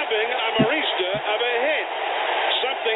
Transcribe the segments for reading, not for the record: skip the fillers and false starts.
giving Amarista a hit. Something.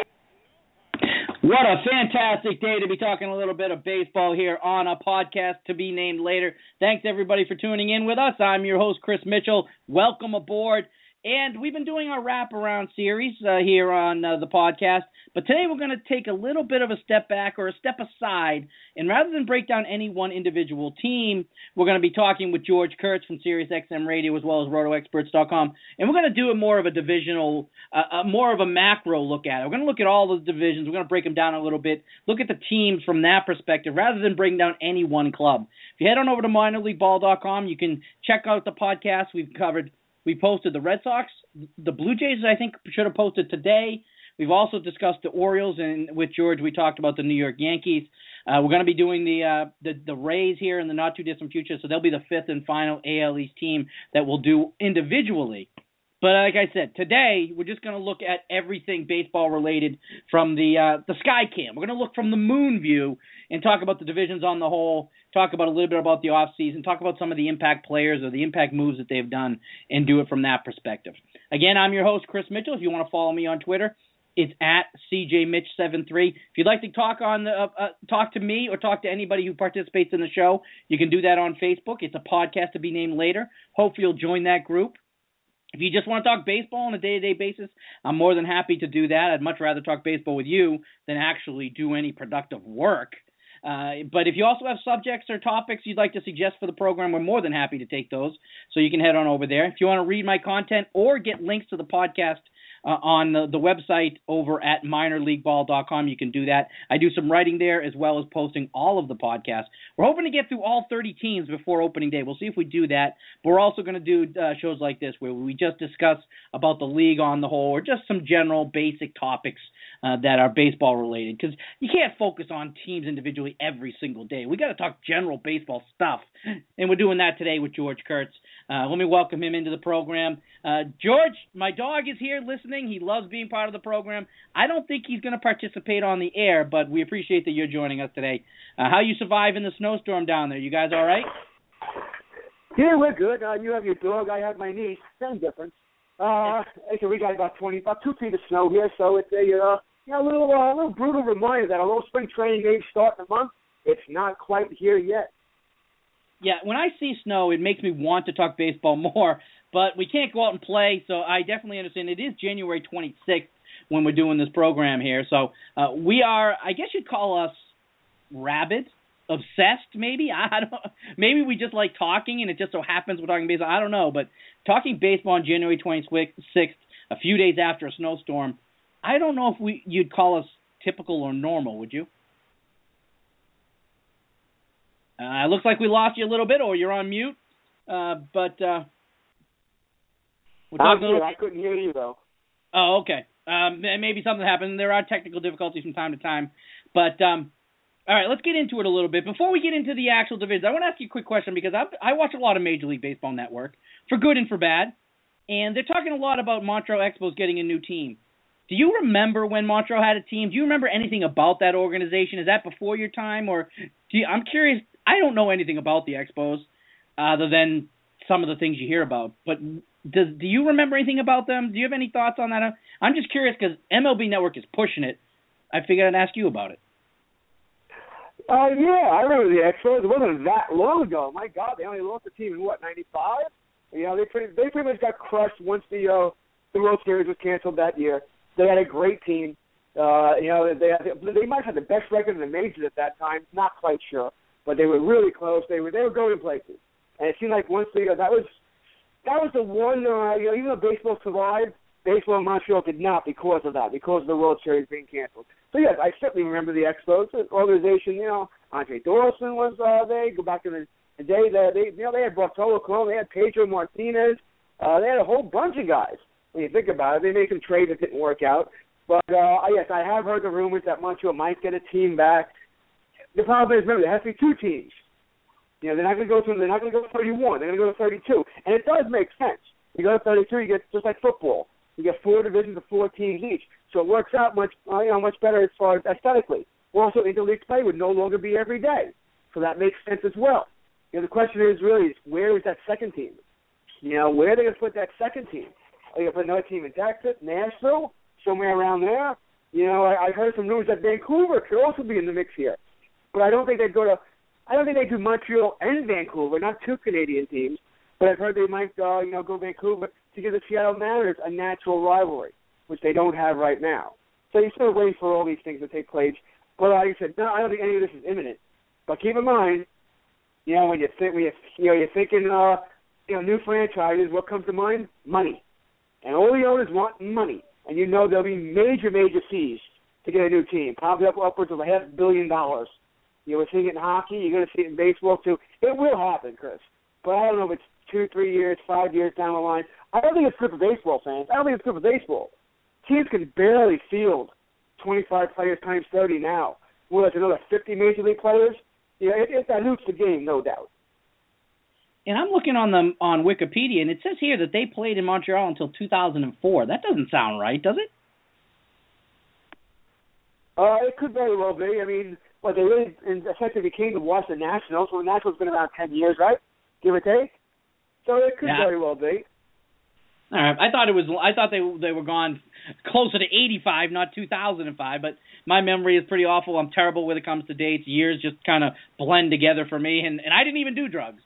What a fantastic day to be talking a little bit of baseball here on a podcast to be named later. Thanks, everybody, for tuning in with us. I'm your host, Chris Mitchell. Welcome aboard. And we've been doing our wraparound series here on the podcast. But today we're going to take a little bit of a step back or a step aside. And rather than break down any one individual team, we're going to be talking with George Kurtz from SiriusXM Radio as well as RotoExperts.com. And we're going to do a more of a divisional, more of a macro look at it. We're going to look at all the divisions. We're going to break them down a little bit, look at the teams from that perspective rather than breaking down any one club. If you head on over to minorleagueball.com, you can check out the podcast we've covered. We posted the Red Sox, the Blue Jays, I think, should have posted today. We've also discussed the Orioles, and with George, we talked about the New York Yankees. We're going to be doing the Rays here in the not-too-distant future, so they'll be the fifth and final AL East team that we'll do individually. But like I said, today we're just going to look at everything baseball-related from the sky cam. We're going to look from the moon view and talk about the divisions on the whole, talk about a little bit about the offseason, talk about some of the impact players or the impact moves that they've done, and do it from that perspective. Again, I'm your host, Chris Mitchell. If you want to follow me on Twitter, it's at CJMitch73. If you'd like to talk talk to me or talk to anybody who participates in the show, you can do that on Facebook. It's a podcast to be named later. Hopefully you'll join that group. If you just want to talk baseball on a day-to-day basis, I'm more than happy to do that. I'd much rather talk baseball with you than actually do any productive work. But if you also have subjects or topics you'd like to suggest for the program, we're more than happy to take those. So you can head on over there. If you want to read my content or get links to the podcast on the website over at minorleagueball.com, you can do that. I do some writing there as well as posting all of the podcasts. We're hoping to get through all 30 teams before opening day. We'll see if we do that. But we're also going to do shows like this where we just discuss about the league on the whole or just some general basic topics that are baseball related, because you can't focus on teams individually every single day. We got to talk general baseball stuff, and we're doing that today with George Kurtz. Let me welcome him into the program. George, my dog is here listening. He loves being part of the program. I don't think he's going to participate on the air, but we appreciate that you're joining us today. How you surviving the snowstorm down there? You guys all right? Yeah, we're good. You have your dog. I have my niece. Same difference. So we got about 2 feet of snow here, so it's a little brutal reminder that although spring training games start in a month, it's not quite here yet. Yeah, when I see snow, it makes me want to talk baseball more, but we can't go out and play, so I definitely understand. It is January 26th when we're doing this program here, so we are, I guess you'd call us rabid, obsessed maybe. I don't. Maybe we just like talking, and it just so happens we're talking baseball. I don't know, but talking baseball on January 26th, a few days after a snowstorm, I don't know if you'd call us typical or normal, would you? It looks like we lost you a little bit, or you're on mute. But I couldn't hear you, though. Oh, okay. Maybe something happened. There are technical difficulties from time to time. But, all right, let's get into it a little bit. Before we get into the actual divisions, I want to ask you a quick question because I watch a lot of Major League Baseball Network, for good and for bad, and they're talking a lot about Montreal Expos getting a new team. Do you remember when Montreal had a team? Do you remember anything about that organization? Is that before your time? Or I'm curious. I don't know anything about the Expos other than some of the things you hear about. But do you remember anything about them? Do you have any thoughts on that? I'm just curious because MLB Network is pushing it. I figured I'd ask you about it. Yeah, I remember the Expos. It wasn't that long ago. My God, they only lost the team in, 95? They pretty much got crushed once the World Series was canceled that year. They had a great team. They might have had the best record in the majors at that time. Not quite sure, but they were really close. They were going places, and it seemed like once that was the one. Even though baseball survived, baseball in Montreal did not because of the World Series being canceled. So yes, I certainly remember the Expos, the organization. Andre Dorlson was there. Go back in the day that they had Bartolo Colon, they had Pedro Martinez, they had a whole bunch of guys. When you think about it, they made some trades that didn't work out. But, yes, I have heard the rumors that Montreal might get a team back. The problem is, remember, there has to be two teams. They're not going to go 31. They're going to go to 32. And it does make sense. You go to 32, you get just like football. You get 4 divisions of 4 teams each. So it works out much better as far as aesthetically. Also, interleague play would no longer be every day. So that makes sense as well. The question is really, where is that second team? Where are they going to put that second team? Are you going to put another team in Texas, Nashville, somewhere around there? You know, I've heard some news that Vancouver could also be in the mix here. But I don't think they'd go to – I don't think they'd do Montreal and Vancouver, not two Canadian teams. But I've heard they might, go Vancouver to give the Seattle Mariners a natural rivalry, which they don't have right now. So you're still waiting for all these things to take place. But like I said, no, I don't think any of this is imminent. But keep in mind, you know, when you're thinking, new franchises, what comes to mind? Money. And all the owners want money. And you know there'll be major, major fees to get a new team, probably upwards of $500 million. You know, we're seeing it in hockey. You're going to see it in baseball, too. It will happen, Chris. But I don't know if it's 2, 3 years, 5 years down the line. I don't think it's good for baseball fans. I don't think it's good for baseball. Teams can barely field 25 players times 30 now. Well, that's another 50 Major League players. You know, it dilutes the game, no doubt. And I'm looking on Wikipedia, and it says here that they played in Montreal until 2004. That doesn't sound right, does it? It could very well be. I mean, they really effectively came to Washington Nationals. So the Nationals been around 10 years, right? Give or take. So it could very well be. All right. I thought they were gone closer to 85, not 2005. But my memory is pretty awful. I'm terrible when it comes to dates. Years just kind of blend together for me, and I didn't even do drugs.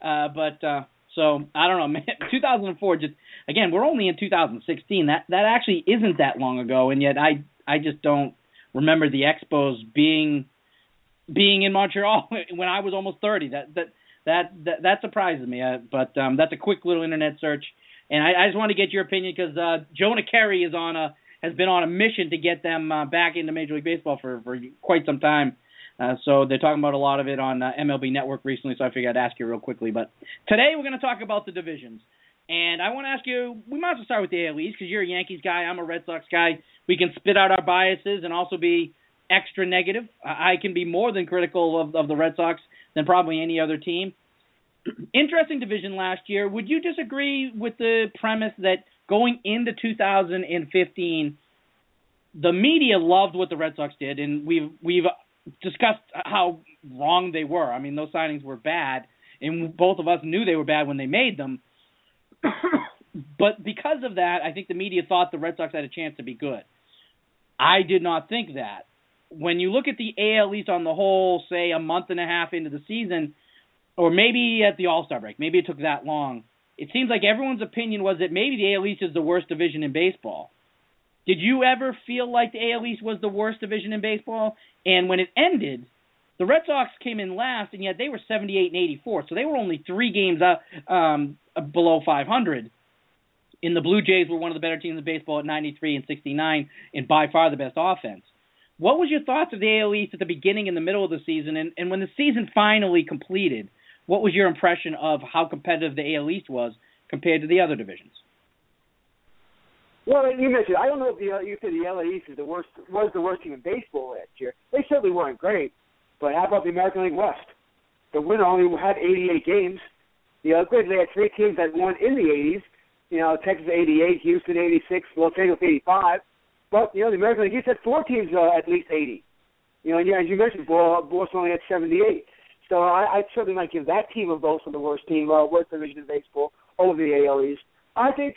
So I don't know, man. 2004. Just again, we're only in 2016. That actually isn't that long ago, and yet I just don't remember the Expos being in Montreal when I was almost 30. That surprises me. But that's a quick little internet search, and I just want to get your opinion because Jonah Keri has been on a mission to get them back into Major League Baseball for quite some time. So they're talking about a lot of it on MLB Network recently, so I figured I'd ask you real quickly. But today we're going to talk about the divisions. And I want to ask you, we might as well start with the AL East because you're a Yankees guy, I'm a Red Sox guy. We can spit out our biases and also be extra negative. I can be more than critical of the Red Sox than probably any other team. Interesting division last year. Would you disagree with the premise that going into 2015, the media loved what the Red Sox did, and we've discussed how wrong they were. I mean, those signings were bad, and both of us knew they were bad when they made them. But because of that, I think the media thought the Red Sox had a chance to be good. I did not think that. When you look at the AL East on the whole, say a month and a half into the season, or maybe at the All-Star break, maybe it took that long, it seems like everyone's opinion was that maybe the AL East is the worst division in baseball. Did you ever feel like the AL East was the worst division in baseball? And when it ended, the Red Sox came in last, and yet they were 78 and 84, so they were only 3 games below 500. And the Blue Jays were one of the better teams in baseball at 93 and 69, and by far the best offense. What was your thoughts of the AL East at the beginning and the middle of the season? And when the season finally completed, what was your impression of how competitive the AL East was compared to the other divisions? Well, you mentioned, I don't know if you said the LA East was the worst team in baseball last year. They certainly weren't great. But how about the American League West? The winner only had 88 games. You know, granted, they had 3 teams that won in the 80s. You know, Texas 88, Houston 86, Los Angeles 85. But, you know, the American League East had 4 teams at least 80. You know, and as you mentioned, Boston only had 78. So I'd certainly not give that team a vote for the worst worst division in baseball over the AL East. I think,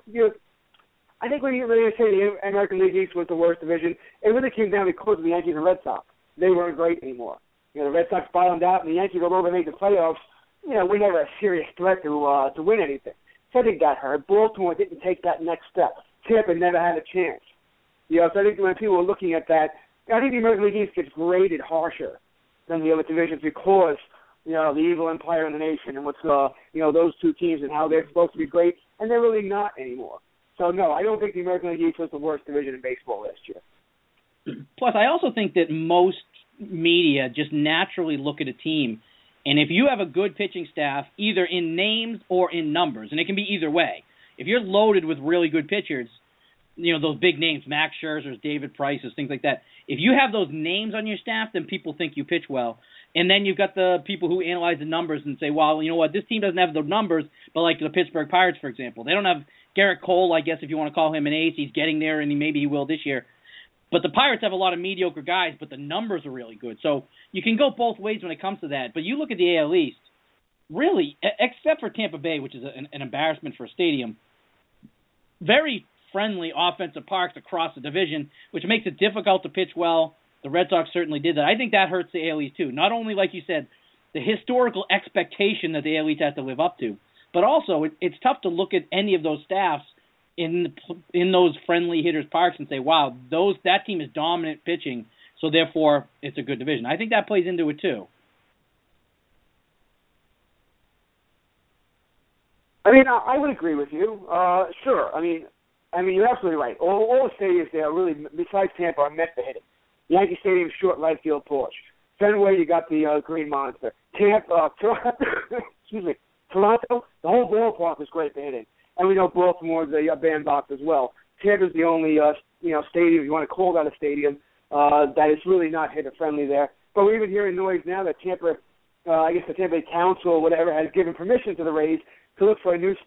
I think when you say the American League East was the worst division, it really came down because of the Yankees and Red Sox. They weren't great anymore. You know, the Red Sox bottomed out, and the Yankees, although they made the playoffs, you know, we never a serious threat to win anything. So I think that hurt. Baltimore didn't take that next step. Tampa never had a chance. You know, so I think when people were looking at that, I think the American League East gets graded harsher than the other divisions because, you know, the evil empire in the nation and what's, you know, those 2 teams and how they're supposed to be great, and they're really not anymore. So, no, I don't think the American League East was the worst division in baseball last year. Plus, I also think that most media just naturally look at a team, and if you have a good pitching staff, either in names or in numbers, and it can be either way. If you're loaded with really good pitchers, you know, those big names, Max Scherzers, David Prices, things like that, if you have those names on your staff, then people think you pitch well. And then you've got the people who analyze the numbers and say, well, you know what, this team doesn't have the numbers, but like the Pittsburgh Pirates, for example. They don't have Garrett Cole, I guess, if you want to call him an ace. He's getting there, and maybe he will this year. But the Pirates have a lot of mediocre guys, but the numbers are really good. So you can go both ways when it comes to that. But you look at the AL East, really, except for Tampa Bay, which is an embarrassment for a stadium, very friendly offensive parks across the division, which makes it difficult to pitch well. The Red Sox certainly did that. I think that hurts the AL East too. Not only, like you said, the historical expectation that the AL East has to live up to, but also it's tough to look at any of those staffs in those friendly hitters' parks and say, wow, that team is dominant pitching, so therefore it's a good division. I think that plays into it too. I mean, I would agree with you. Sure. I mean, you're absolutely right. All the stadiums there really, besides Tampa, are meant for hitting. Yankee Stadium, short right field porch. Fenway, you got the Green Monster. Tampa, Toronto, the whole ballpark is great for hitting. And we know Baltimore, the bandbox as well. Tampa's the only, stadium, if you want to call that a stadium, that is really not hitter-friendly there. But we're even hearing noise now that Tampa, I guess the Tampa Bay Council or whatever, has given permission to the Rays to look for a new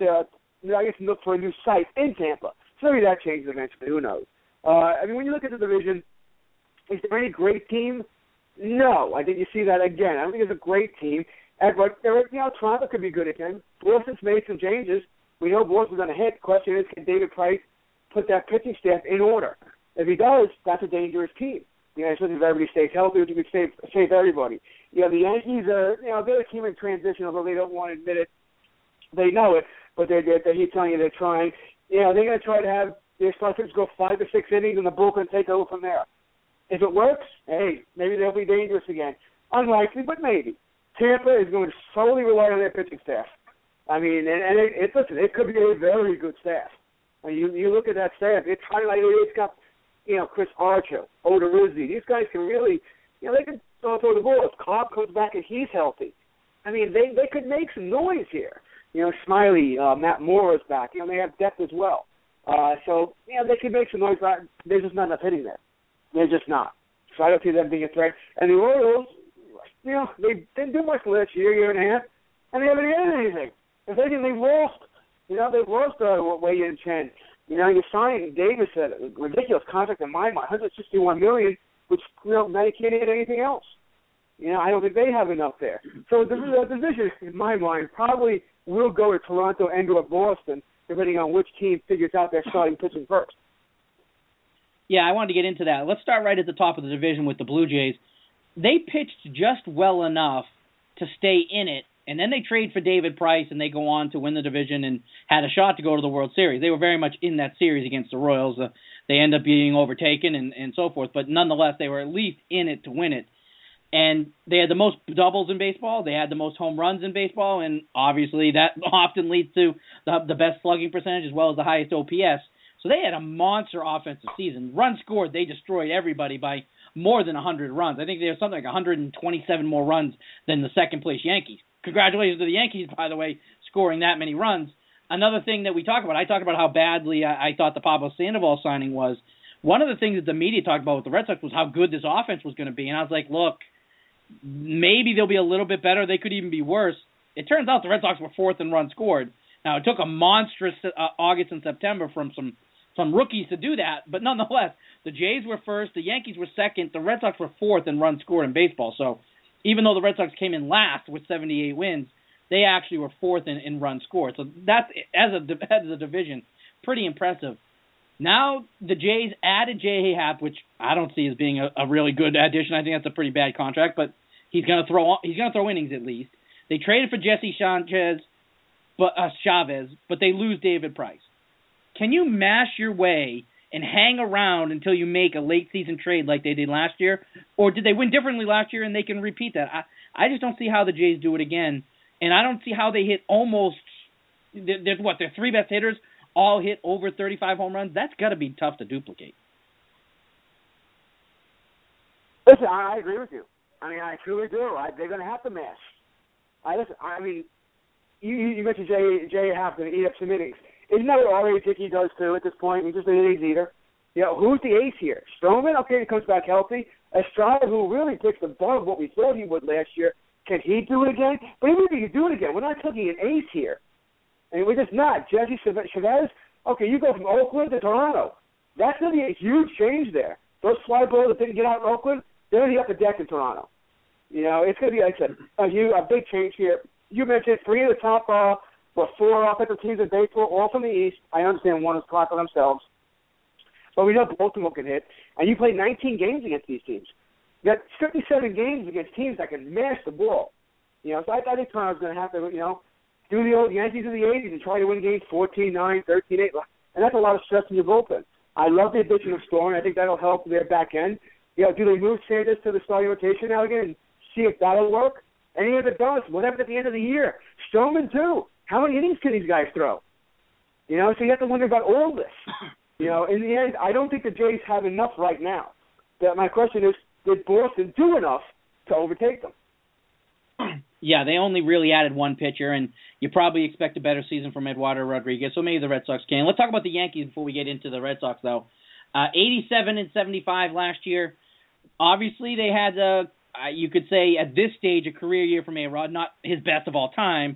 site in Tampa. So maybe that changes eventually. Who knows? When you look at the division, is there any great team? No. I think you see that again. I don't think it's a great team. But Toronto could be good again. Boston's made some changes. We know Boston's going to hit. The question is, can David Price put that pitching staff in order? If he does, that's a dangerous team. Especially if everybody stays healthy, which would save everybody. The Yankees are, they're a team in transition, although they don't want to admit it. They know it, but they keep telling you they're trying. They're going to try to have their starters go 5 to 6 innings and the bullpen take over from there. If it works, hey, maybe they'll be dangerous again. Unlikely, but maybe. Tampa is going to solely rely on their pitching staff. Listen, it could be a very good staff. You look at that staff, it's got, Chris Archer, Odorizzi. These guys can really, they can throw the ball. If Cobb comes back and he's healthy, they could make some noise here. Smiley, Matt Moore is back. They have depth as well. They could make some noise, but there's just not enough hitting there. They're just not. So I don't see them being a threat. And the Orioles, they didn't do much last year and a half, and they haven't had anything. If anything, they've lost. They've lost Wei-Yin Chen. You signed Davis at a ridiculous contract in my mind, $161 million, which now you can't get anything else. I don't think they have enough there. So the division, in my mind, probably will go to Toronto and or Boston, depending on which team figures out their starting pitching first. Yeah, I wanted to get into that. Let's start right at the top of the division with the Blue Jays. They pitched just well enough to stay in it, and then they trade for David Price, and they go on to win the division and had a shot to go to the World Series. They were very much in that series against the Royals. They end up being overtaken and so forth, but nonetheless, they were at least in it to win it. And they had the most doubles in baseball. They had the most home runs in baseball, and obviously that often leads to the best slugging percentage as well as the highest OPS. So they had a monster offensive season. Runs scored, they destroyed everybody by more than 100 runs. I think they have something like 127 more runs than the second-place Yankees. Congratulations to the Yankees, by the way, scoring that many runs. Another thing that we talk about, I talked about how badly I thought the Pablo Sandoval signing was. One of the things that the media talked about with the Red Sox was how good this offense was going to be. And I was like, look, maybe they'll be a little bit better. They could even be worse. It turns out the Red Sox were fourth in runs scored. Now, it took a monstrous August and September from some rookies to do that, but nonetheless, the Jays were first, the Yankees were second, the Red Sox were fourth in runs scored in baseball. So even though the Red Sox came in last with 78 wins, they actually were fourth in runs scored. So that's, as a division, pretty impressive. Now the Jays added J.A. Happ, which I don't see as being a really good addition. I think that's a pretty bad contract, but he's going to throw innings at least. They traded for Jesse Chavez, but they lose David Price. Can you mash your way and hang around until you make a late-season trade like they did last year? Or did they win differently last year and they can repeat that? I just don't see how the Jays do it again. And I don't see how they hit almost – their three best hitters all hit over 35 home runs? That's got to be tough to duplicate. Listen, I agree with you. I truly do. They're going to have to mash. You mentioned J.A. Happ going to eat up some innings. Isn't that what R.A. Dickey does, too, at this point? He's just an innings eater. Who's the ace here? Stroman? Okay, he comes back healthy. Estrada, who really pitched above what we thought he would last year, can he do it again? But even if he can do it again, we're not taking an ace here. We're just not. Jesse Chavez, okay, you go from Oakland to Toronto. That's going to be a huge change there. Those fly balls that didn't get out in Oakland, they're going to be up the deck in Toronto. It's going to be, like I said, a big change here. You mentioned three of the top 4 offensive teams in baseball, all from the East. I understand one is clocking themselves. But we know both of them can hit. And you play 19 games against these teams. You got 57 games against teams that can mash the ball. You know, so I think Toronto's going to have to, you know, do the old Yankees of the 80s and try to win games 14-9, 13-8. And that's a lot of stress in your bullpen. I love the addition of Storm. I think that'll help their back end. You know, do they move Sanders to the starting rotation now again and see if that'll work? Any of the does. What happens at the end of the year? Stroman, too. How many innings can these guys throw? You know, so you have to wonder about all this. You know, in the end, I don't think the Jays have enough right now. My question is, did Boston do enough to overtake them? Yeah, they only really added one pitcher, and you probably expect a better season from Eduardo Rodriguez, so maybe the Red Sox can. Let's talk about the Yankees before we get into the Red Sox, though. 87-75 last year. Obviously, they had, you could say, at this stage, a career year from A-Rod, not his best of all time,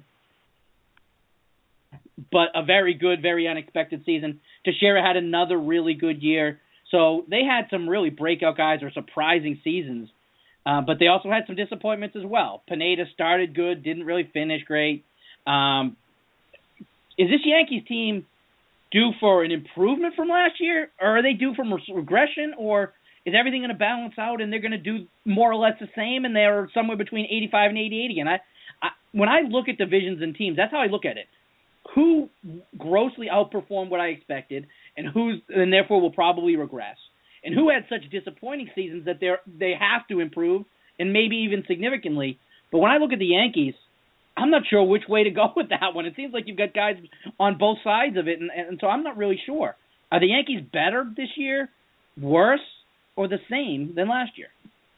but a very good, very unexpected season. Teixeira had another really good year. So they had some really breakout guys or surprising seasons. But they also had some disappointments as well. Pineda started good, didn't really finish great. Is this Yankees team due for an improvement from last year? Or are they due for regression? Or is everything going to balance out and they're going to do more or less the same and they're somewhere between 85 and 88 again? When I look at divisions and teams, that's how I look at it. Who grossly outperformed what I expected and therefore will probably regress? And who had such disappointing seasons that they have to improve, and maybe even significantly. But when I look at the Yankees, I'm not sure which way to go with that one. It seems like you've got guys on both sides of it, and so I'm not really sure. Are the Yankees better this year, worse, or the same than last year?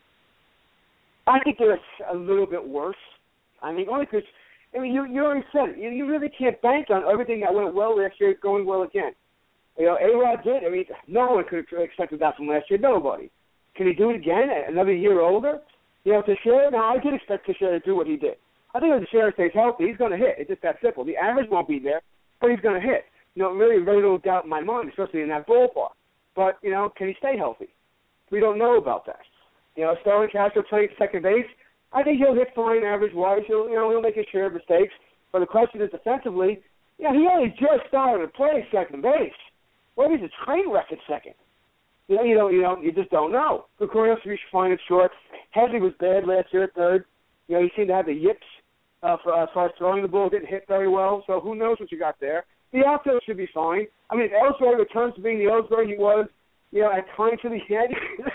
I think they're a little bit worse. I mean, only because, you already said it. You really can't bank on everything that went well last year going well again. You know, A-Rod did. I mean, no one could have expected that from last year. Nobody. Can he do it again? Another year older? You know, Teixeira? No, I did expect Teixeira to do what he did. I think if Teixeira stays healthy, he's going to hit. It's just that simple. The average won't be there, but he's going to hit. You know, really very little doubt in my mind, especially in that ballpark. But, you know, can he stay healthy? We don't know about that. You know, Starlin Castro playing second base. I think he'll hit fine average-wise. He'll make his share of mistakes. But the question is defensively, he only just started to play second base. What is a train wreck at second? You just don't know. Gregorio should be fine at short. Headley was bad last year at third. He seemed to have the yips as far as throwing the ball, didn't hit very well. So who knows what you got there? The outfield should be fine. I mean, if Ellsbury returns to being the Ellsbury he was, at times for the Yankees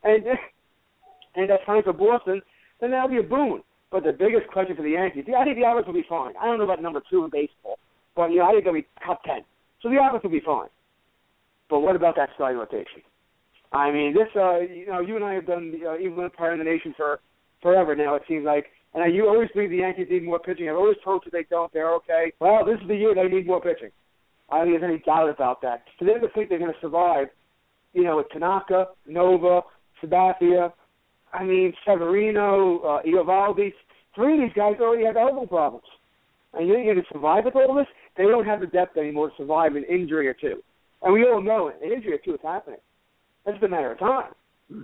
and at times for Boston, then that'll be a boon. But the biggest question for the Yankees, I think the offense will be fine. I don't know about number 2 in baseball, but I think they'll be top 10. So the offense will be fine. But what about that starting rotation? I mean, this, you and I have done Even Empire in the Nation for forever now, it seems like. And you always believe the Yankees need more pitching. I've always told you they don't. They're okay. Well, this is the year they need more pitching. I don't think there's any doubt about that. For them to think they're going to survive, with Tanaka, Nova, Sabathia, Severino, Eovaldi, 3 of these guys already have elbow problems. And you think you're going to survive with all this? They don't have the depth anymore to survive an injury or two. And we all know an injury or two is happening. It's just a matter of time.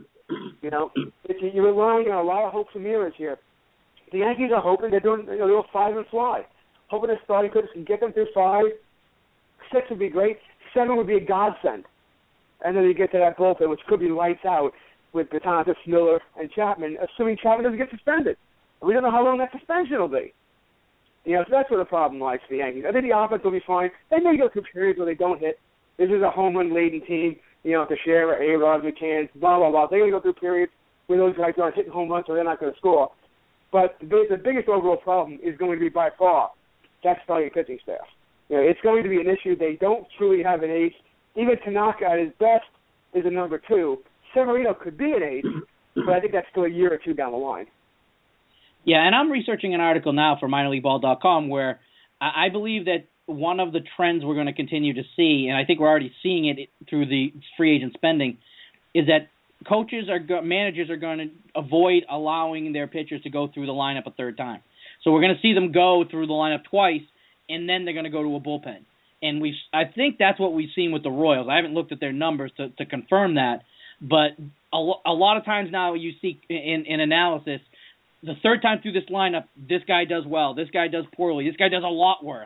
You're relying on a lot of hopes and mirrors here. The Yankees are hoping they're doing, they'll 5 and fly. Hoping their starting pitchers can get them through 5. 6 would be great. 7 would be a godsend. And then you get to that bullpen, which could be lights out with Betances, Miller, and Chapman, assuming Chapman doesn't get suspended. We don't know how long that suspension will be. So that's where the problem lies for the Yankees. I think the offense will be fine. They may go through periods where they don't hit. This is a home run-laden team, Teixeira, A-Rod, McCann, blah, blah, blah. They're going to go through periods where those guys aren't hitting home runs, so they're not going to score. But the biggest overall problem is going to be by far that starting pitching staff. It's going to be an issue. They don't truly have an ace. Even Tanaka at his best is a number 2. Severino could be an ace, but I think that's still a year or two down the line. Yeah, and I'm researching an article now for minorleagueball.com where I believe that one of the trends we're going to continue to see, and I think we're already seeing it through the free agent spending, is that managers are going to avoid allowing their pitchers to go through the lineup a third time. So we're going to see them go through the lineup twice, and then they're going to go to a bullpen. And I think that's what we've seen with the Royals. I haven't looked at their numbers to confirm that, but a lot of times now you see in analysis, the third time through this lineup, this guy does well, this guy does poorly, this guy does a lot worse.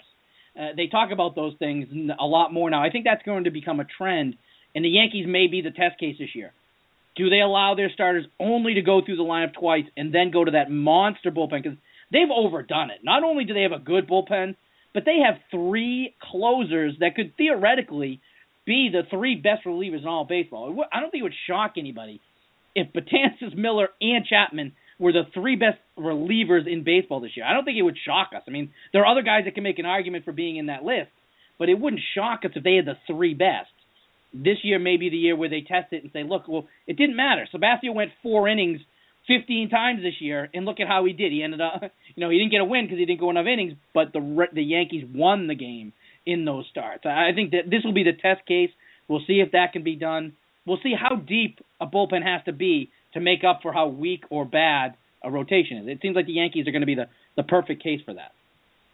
They talk about those things a lot more now. I think that's going to become a trend, and the Yankees may be the test case this year. Do they allow their starters only to go through the lineup twice and then go to that monster bullpen? Because they've overdone it. Not only do they have a good bullpen, but they have 3 closers that could theoretically be the 3 best relievers in all of baseball. I don't think it would shock anybody if Betances, Miller, and Chapman were the 3 best relievers in baseball this year. I don't think it would shock us. I mean, there are other guys that can make an argument for being in that list, but it wouldn't shock us if they had the 3 best. This year may be the year where they test it and say, look, well, it didn't matter. Sabathia went 4 innings 15 times this year, and look at how he did. He ended up, he didn't get a win because he didn't go enough innings, but the Yankees won the game in those starts. I think that this will be the test case. We'll see if that can be done. We'll see how deep a bullpen has to be to make up for how weak or bad a rotation is. It seems like the Yankees are going to be the perfect case for that.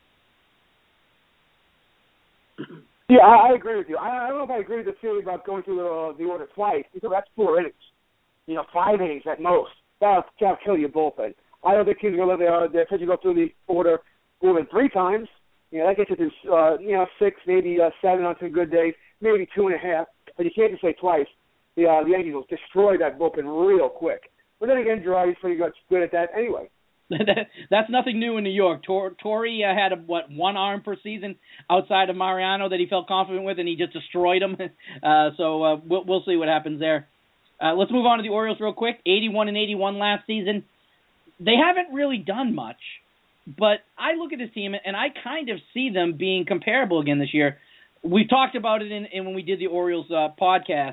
Yeah, I agree with you. I don't know if I agree with the theory about going through the order twice, because that's 4 innings. 5 innings at most. That'll kill your bullpen. I don't think teams are going to let their pitchers go through the order more than 3 times. That gets you to 6, maybe 7 on some good days, maybe 2.5. But you can't just say twice. The Yankees will destroy that bullpen real quick. But then again, Girardi's pretty good at that anyway. That's nothing new in New York. Torrey had one arm per season outside of Mariano that he felt confident with, and he just destroyed him. So we'll see what happens there. Let's move on to the Orioles real quick. 81-81 last season. They haven't really done much, but I look at this team and I kind of see them being comparable again this year. We talked about it in when we did the Orioles podcast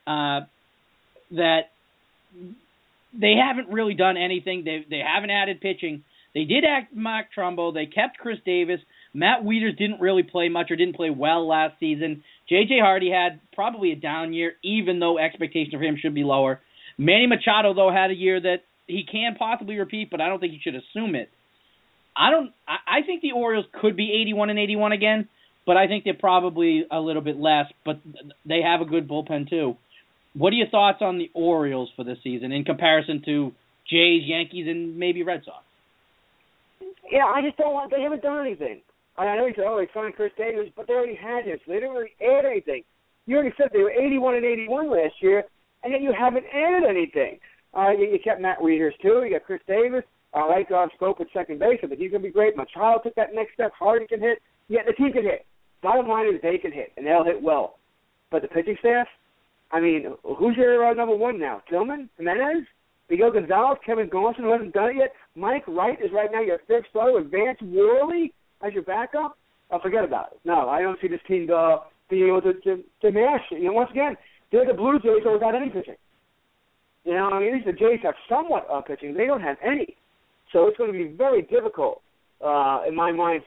that they haven't really done anything. They haven't added pitching. They did add Mark Trumbo. They kept Chris Davis. Matt Wieters didn't really play much or didn't play well last season. J.J. Hardy had probably a down year, even though expectations for him should be lower. Manny Machado, though, had a year that he can possibly repeat, but I don't think you should assume it. I think the Orioles could be 81-81 again, but I think they're probably a little bit less. But they have a good bullpen too. What are your thoughts on the Orioles for this season in comparison to Jays, Yankees, and maybe Red Sox? Yeah, I just don't want. They haven't done anything. I know you said, they signed Chris Davis, but they already had him, so they didn't really add anything. You already said they were 81-81 last year, and yet you haven't added anything. You kept Matt Wieters too. You got Chris Davis. I like Scope at second base. I think he's going to be great. Machado took that next step. Hardy can hit. Yeah, the team can hit. Bottom line is they can hit, and they'll hit well. But the pitching staff, I mean, who's your number 1 now? Tillman? Jimenez? Miguel Gonzalez? Kevin Gausman, who hasn't done it yet? Mike Wright is right now your 5th starter with Vance Worley as your backup? Forget about it. No, I don't see this team being able to match. Once again, they're the Blue Jays without any pitching. At least the Jays have somewhat of pitching. They don't have any. So it's going to be very difficult, in my mind,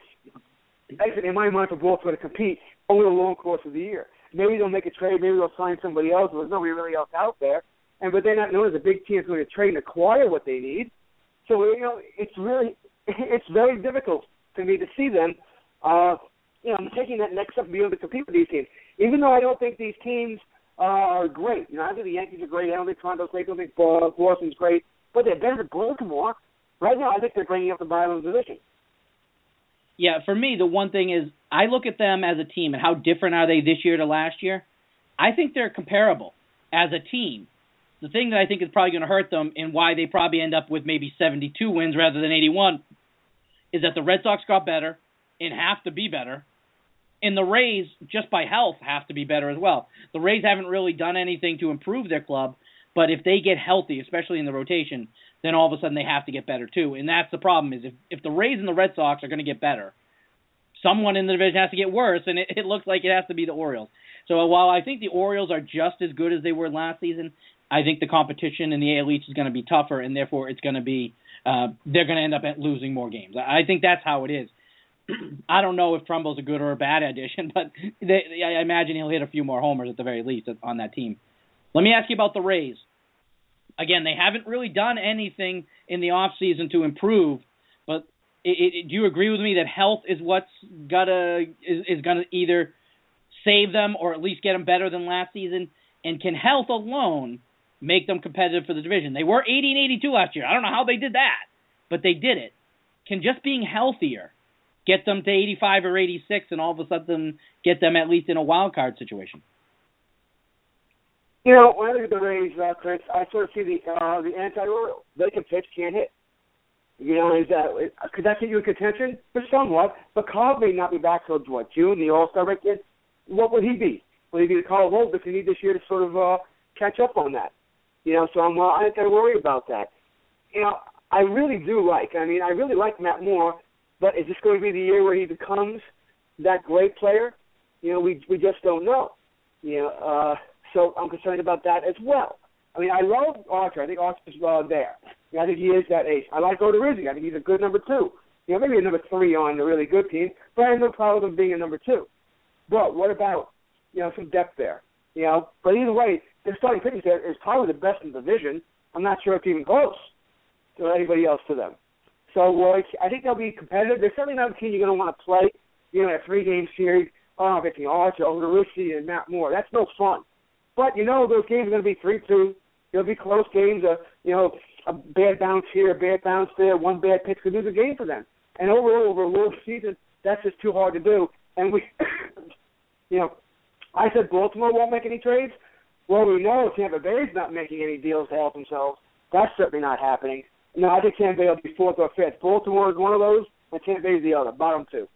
for Baltimore to compete over the long course of the year. Maybe they'll make a trade. Maybe they'll sign somebody else. There's nobody really else out there. But they're not known as a big team that's going to trade and acquire what they need. So, it's very difficult for me to see them, taking that next step and being able to compete with these teams. Even though I don't think these teams are great. I think the Yankees are great. I don't think Toronto's great. I don't think Boston's great. But they're better than Baltimore. Right now, I think they're bringing up the bottom of the division. Yeah, for me, the one thing is I look at them as a team and how different are they this year to last year. I think they're comparable as a team. The thing that I think is probably going to hurt them and why they probably end up with maybe 72 wins rather than 81 is that the Red Sox got better and have to be better, and the Rays, just by health, have to be better as well. The Rays haven't really done anything to improve their club, but if they get healthy, especially in the rotation, then all of a sudden they have to get better too. And that's the problem is if the Rays and the Red Sox are going to get better, someone in the division has to get worse, and it looks like it has to be the Orioles. So while I think the Orioles are just as good as they were last season, I think the competition in the AL East is going to be tougher, and therefore it's going to be they're going to end up losing more games. I think that's how it is. I don't know if Trumbo's a good or a bad addition, but I imagine he'll hit a few more homers at the very least on that team. Let me ask you about the Rays. Again, they haven't really done anything in the offseason to improve, but do you agree with me that health is what's gonna either save them or at least get them better than last season? And can health alone make them competitive for the division? They were 80-82 last year. I don't know how they did that, but they did it. Can just being healthier get them to 85 or 86 and all of a sudden get them at least in a wild card situation? You know, when I look at the Rays, Chris, I sort of see the anti-Royal. They can pitch, can't hit. You know, could that get you in contention? For somewhat. But Cobb may not be back till, June, the All-Star break. What would he be? Will he be the Carl Holbrook you need this year to sort of catch up on that? You know, so I ain't got to worry about that. You know, I really like Matt Moore, but is this going to be the year where he becomes that great player? You know, we just don't know. You know, so I'm concerned about that as well. I mean, I love Archer. I think Archer's there. You know, I think he is that ace. I like Odorizzi. I think he's a good number 2. You know, maybe a number 3 on a really good team, but I have no problem with him being a number 2. But what about, you know, some depth there? You know, but either way, their starting pitching there is probably the best in the division. I'm not sure if even close to anybody else to them. So I think they'll be competitive. They're certainly not a team you're going to want to play, you know, a 3-game series. Oh, picking Archer, Odorizzi, and Matt Moore. That's no fun. But, you know, those games are going to be 3-2. They'll be close games. You know, a bad bounce here, a bad bounce there, one bad pitch could lose a game for them. And overall, over a long season, that's just too hard to do. And you know, I said Baltimore won't make any trades. Well, we know Tampa Bay's not making any deals to help themselves. That's certainly not happening. No, I think Tampa Bay will be 4th or 5th. Baltimore is one of those, and Tampa Bay is the other, bottom 2.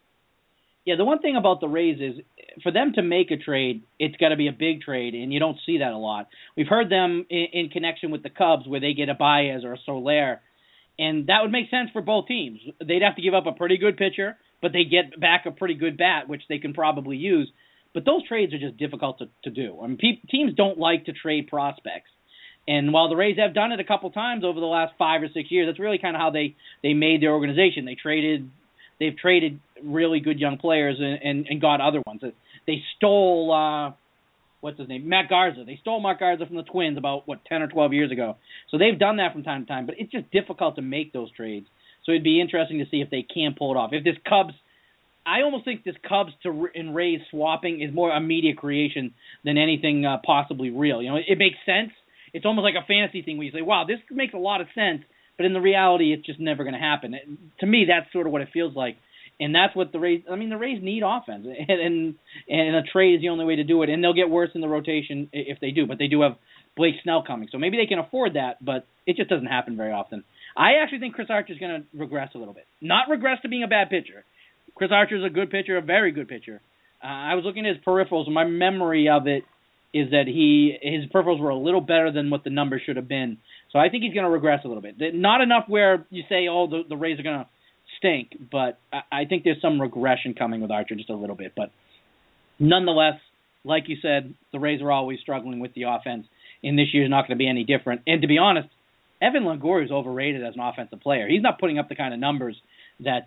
Yeah, the one thing about the Rays is for them to make a trade, it's got to be a big trade, and you don't see that a lot. We've heard them in connection with the Cubs where they get a Baez or a Soler, and that would make sense for both teams. They'd have to give up a pretty good pitcher, but they get back a pretty good bat, which they can probably use. But those trades are just difficult to do. I mean, teams don't like to trade prospects. And while the Rays have done it a couple times over the last 5 or 6 years, that's really kind of how they made their organization. They've traded really good young players and got other ones. They stole what's his name, Matt Garza. They stole Mark Garza from the Twins about 10 or 12 years ago. So they've done that from time to time, but it's just difficult to make those trades. So it'd be interesting to see if they can pull it off. If this Cubs, I almost think this Cubs and Rays swapping is more a media creation than anything possibly real. You know, it makes sense. It's almost like a fantasy thing where you say, "Wow, this makes a lot of sense." But in the reality, it's just never going to happen. To me, that's sort of what it feels like. And that's what the Rays – I mean, the Rays need offense. And a trade is the only way to do it. And they'll get worse in the rotation if they do. But they do have Blake Snell coming. So maybe they can afford that, but it just doesn't happen very often. I actually think Chris Archer is going to regress a little bit. Not regress to being a bad pitcher. Chris Archer is a good pitcher, a very good pitcher. I was looking at his peripherals, and my memory of it is that his peripherals were a little better than what the numbers should have been. So I think he's going to regress a little bit. Not enough where you say, oh, the Rays are going to stink, but I think there's some regression coming with Archer just a little bit. But nonetheless, like you said, the Rays are always struggling with the offense, and this year's not going to be any different. And to be honest, Evan Longoria is overrated as an offensive player. He's not putting up the kind of numbers that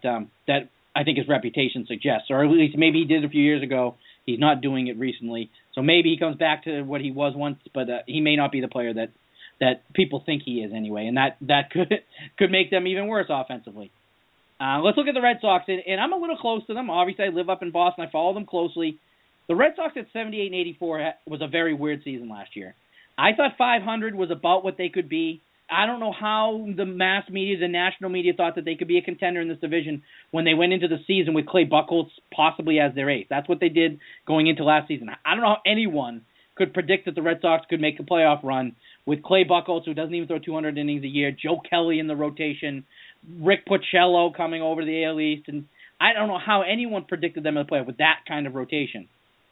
I think his reputation suggests, or at least maybe he did a few years ago. He's not doing it recently. So maybe he comes back to what he was once, but he may not be the player that people think he is anyway, and that could make them even worse offensively. Let's look at the Red Sox, and I'm a little close to them. Obviously, I live up in Boston. I follow them closely. The Red Sox at 78 and 84 was a very weird season last year. I thought 500 was about what they could be. I don't know how the mass media, the national media, thought that they could be a contender in this division when they went into the season with Clay Buchholz possibly as their ace. That's what they did going into last season. I don't know how anyone could predict that the Red Sox could make a playoff run with Clay Buchholz, who doesn't even throw 200 innings a year, Joe Kelly in the rotation, Rick Porcello coming over to the AL East, and I don't know how anyone predicted them in the playoff with that kind of rotation.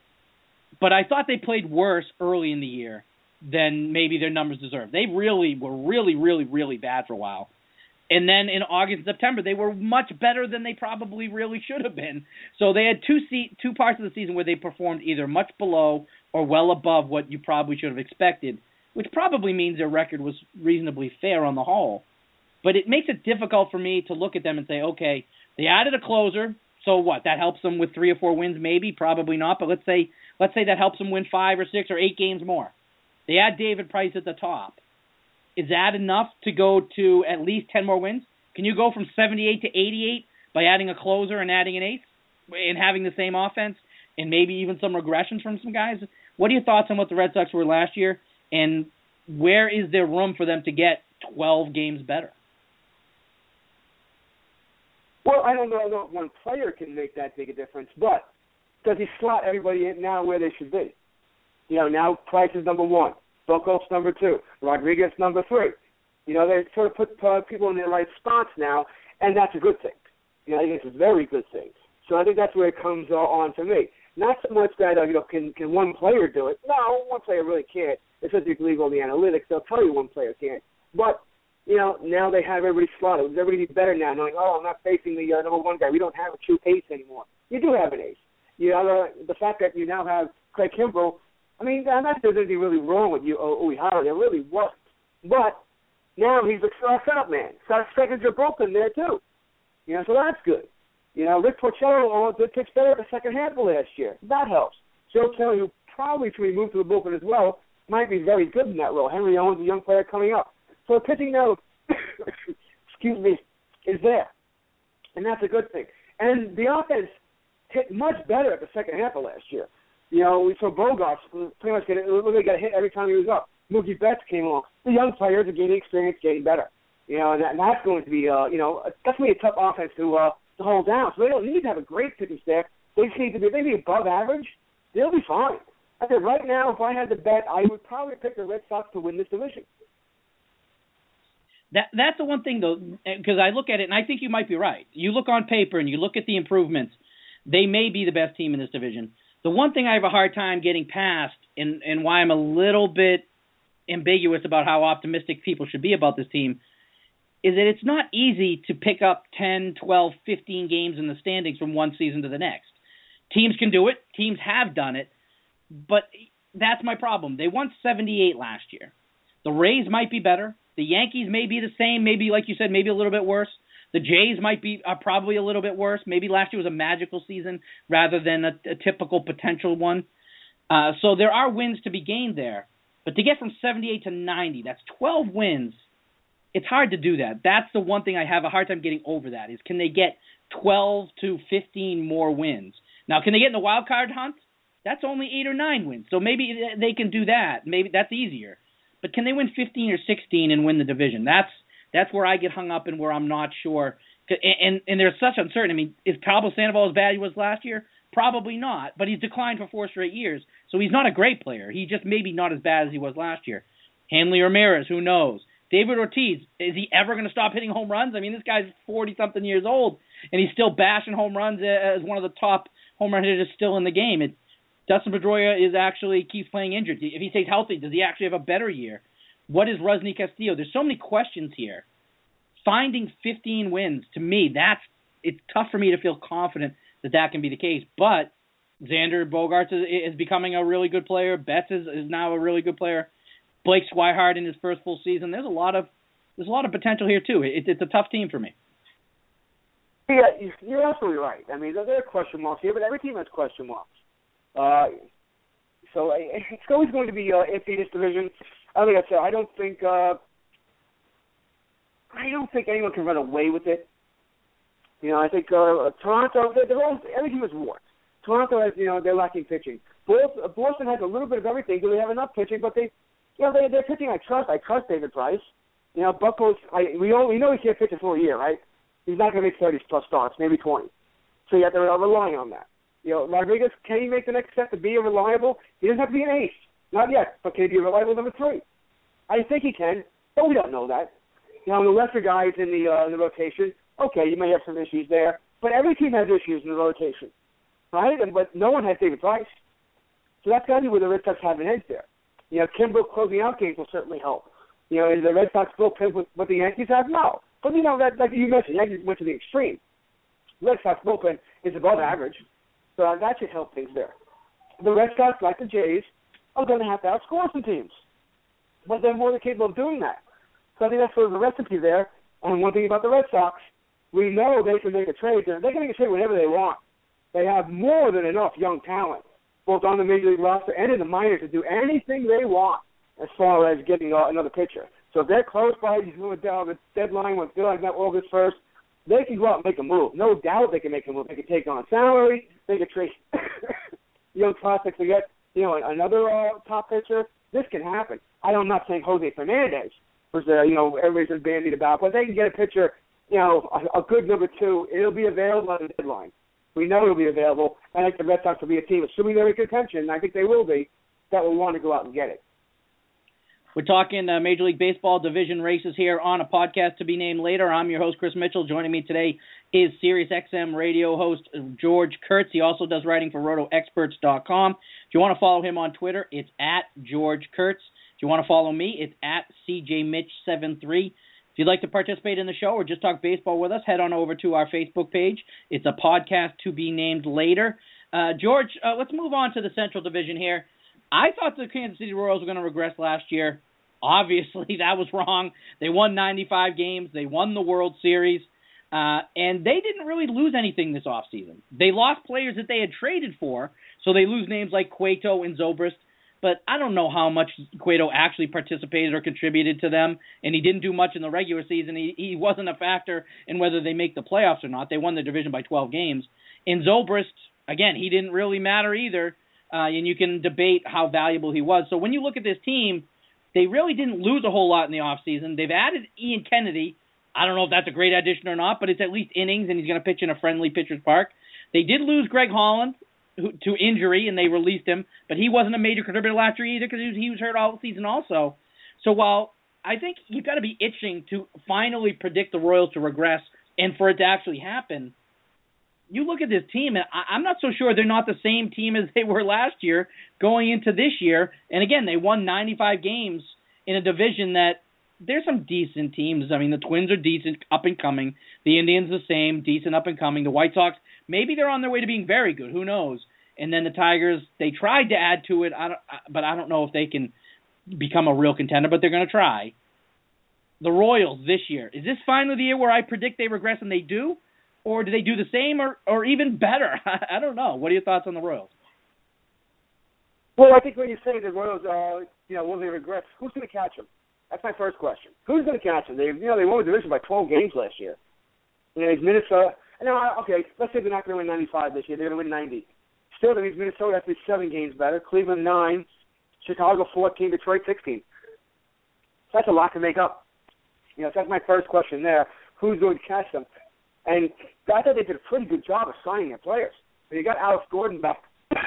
But I thought they played worse early in the year than maybe their numbers deserve. They really were really bad for a while. And then in August and September, they were much better than they probably really should have been. So they had two parts of the season where they performed either much below or well above what you probably should have expected, which probably means their record was reasonably fair on the whole. But it makes it difficult for me to look at them and say, okay, they added a closer, so what? That helps them with 3 or 4 wins maybe? Probably not, but let's say that helps them win 5 or 6 or 8 games more. They add David Price at the top. Is that enough to go to at least 10 more wins? Can you go from 78 to 88 by adding a closer and adding an ace and having the same offense and maybe even some regressions from some guys? What are your thoughts on what the Red Sox were last year, and where is there room for them to get 12 games better? Well, I don't know if one player can make that big a difference, but does he slot everybody in now where they should be? Now Price is number 1, Buchholz number 2, Rodriguez number 3. They sort of put people in their right spots now, and that's a good thing. I think it's a very good thing. So I think that's where it comes on to me. Not so much that, can one player do it? No, one player really can't. Especially if you believe all the analytics, they'll tell you one player can't. But, now they have everybody slotted. Everybody's better now, knowing, I'm not facing the number 1 guy. We don't have a true ace anymore. You do have an ace. The fact that you now have Craig Kimbrell, I'm not that there's anything really wrong with you, Uehara. There really wasn't. But now he's a setup man. Seconds are broken there, too. So that's good. Rick Porcello did pitch better at the second half of last year. That helps. Joe Kelly, who probably should be moved to the bullpen as well, might be very good in that role. Henry Owens, a young player coming up. So the pitching now, is there. And that's a good thing. And the offense hit much better at the second half of last year. We saw Bogarts pretty much get hit every time he was up. Mookie Betts came along. The young players are gaining experience, getting better. And that's going to be, that's going to be a tough offense to hold down. So they don't need to have a great pitching staff. They just need to be, maybe above average. They'll be fine. I said right now, if I had to bet, I would probably pick the Red Sox to win this division. That's the one thing, though, because I look at it, and I think you might be right. You look on paper and you look at the improvements, they may be the best team in this division. The one thing I have a hard time getting past, and why I'm a little bit ambiguous about how optimistic people should be about this team, is that it's not easy to pick up 10, 12, 15 games in the standings from one season to the next. Teams can do it. Teams have done it. But that's my problem. They won 78 last year. The Rays might be better. The Yankees may be the same, maybe, like you said, maybe a little bit worse. The Jays might be probably a little bit worse. Maybe last year was a magical season rather than a typical potential one. So there are wins to be gained there. But to get from 78 to 90, that's 12 wins. It's hard to do that. That's the one thing I have a hard time getting over that is can they get 12 to 15 more wins? Now, can they get in the wild card hunt? That's only 8 or 9 wins. So maybe they can do that. Maybe that's easier. But can they win 15 or 16 and win the division? That's where I get hung up and where I'm not sure. And there's such uncertainty. Is Pablo Sandoval as bad as he was last year? Probably not. But he's declined for 4 straight years. So he's not a great player. He's just maybe not as bad as he was last year. Hanley Ramirez, who knows? David Ortiz, is he ever going to stop hitting home runs? I mean, this guy's 40-something years old, and he's still bashing home runs as one of the top home run hitters still in the game. Dustin Pedroia keeps playing injured. If he stays healthy, does he actually have a better year? What is Rusney Castillo? There's so many questions here. Finding 15 wins, to me, it's tough for me to feel confident that can be the case. But Xander Bogaerts is becoming a really good player. Betts is now a really good player. Blake Swihart in his first full season. There's a lot of potential here too. It's a tough team for me. Yeah, you're absolutely right. I mean, there are question marks here, but every team has question marks. So it's always going to be iffy, this division. I don't think anyone can run away with it. I think Toronto, every team is warped. Toronto has, they're lacking pitching. Boston has a little bit of everything. Do they have enough pitching? But they're pitching. I trust David Price. Buchholz, we know he can't pitch a full year, right? He's not going to make 30-plus starts, maybe 20. So you have to rely on that. Rodriguez, can he make the next step to be a reliable? He doesn't have to be an ace. Not yet, but can he be a reliable number 3? I think he can, but we don't know that. The lesser guys in the rotation, okay, you may have some issues there, but every team has issues in the rotation, right? But no one has David Price. So that's got to be where the Red Sox have an edge there. Kimbrell closing out games will certainly help. Is the Red Sox bullpen with what the Yankees have? No. But, that, like you mentioned, the Yankees went to the extreme. The Red Sox bullpen is above average, so that should help things there. The Red Sox, like the Jays, are going to have to outscore some teams. But they're more than capable of doing that. So I think that's sort of the recipe there. And one thing about the Red Sox, we know they can make a trade. They can make a trade whenever they want. They have more than enough young talent, both on the Major League roster and in the minors, to do anything they want as far as getting another pitcher. So if they're close by the deadline, when they're like that August 1st, they can go out and make a move. No doubt they can make a move. They can take on salary. They can trade young prospects to get another top pitcher. This can happen. I'm not saying Jose Fernandez, which everybody's been bandied about, but they can get a pitcher a good number two, it'll be available on the deadline. We know it'll be available. I think the Red Sox will be a team, assuming they're in contention, and I think they will be, that will want to go out and get it. We're talking Major League Baseball division races here on a podcast to be named later. I'm your host, Chris Mitchell. Joining me today is SiriusXM radio host George Kurtz. He also does writing for RotoExperts.com. If you want to follow him on Twitter, it's at George Kurtz. If you want to follow me, it's at CJMitch73. If you'd like to participate in the show or just talk baseball with us, head on over to our Facebook page. It's a podcast to be named later. George, let's move on to the Central Division here. I thought the Kansas City Royals were going to regress last year. Obviously, that was wrong. They won 95 games. They won the World Series. And they didn't really lose anything this offseason. They lost players that they had traded for, so they lose names like Cueto and Zobrist. But I don't know how much Cueto actually participated or contributed to them, and he didn't do much in the regular season. He wasn't a factor in whether they make the playoffs or not. They won the division by 12 games. In Zobrist, again, he didn't really matter either, and you can debate how valuable he was. So when you look at this team, they really didn't lose a whole lot in the offseason. They've added Ian Kennedy. I don't know if that's a great addition or not, but it's at least innings, and he's going to pitch in a friendly pitcher's park. They did lose Greg Holland to injury, and they released him, but he wasn't a major contributor last year either because he was hurt all season also. So while I think you've got to be itching to finally predict the Royals to regress and for it to actually happen, you look at this team, and I'm not so sure they're not the same team as they were last year going into this year. And again, they won 95 games in a division that there's some decent teams. I mean, the Twins are decent, up and coming. The Indians the same, decent, up and coming. The White Sox, maybe they're on their way to being very good. Who knows? And then the Tigers, they tried to add to it, but I don't know if they can become a real contender, but they're going to try. The Royals this year, is this finally the year where I predict they regress and they do? Or do they do the same or even better? I don't know. What are your thoughts on the Royals? Well, I think when you say the Royals, will they regress, who's going to catch them? That's my first question. Who's going to catch them? They won the division by 12 games last year. It's Minnesota. Okay, let's say they're not going to win 95 this year. They're going to win 90. Still, that means Minnesota has to be 7 games better. Cleveland 9, Chicago 14, Detroit 16. So that's a lot to make up. So that's my first question there. Who's going to catch them? And I thought they did a pretty good job of signing their players. You got Alex Gordon back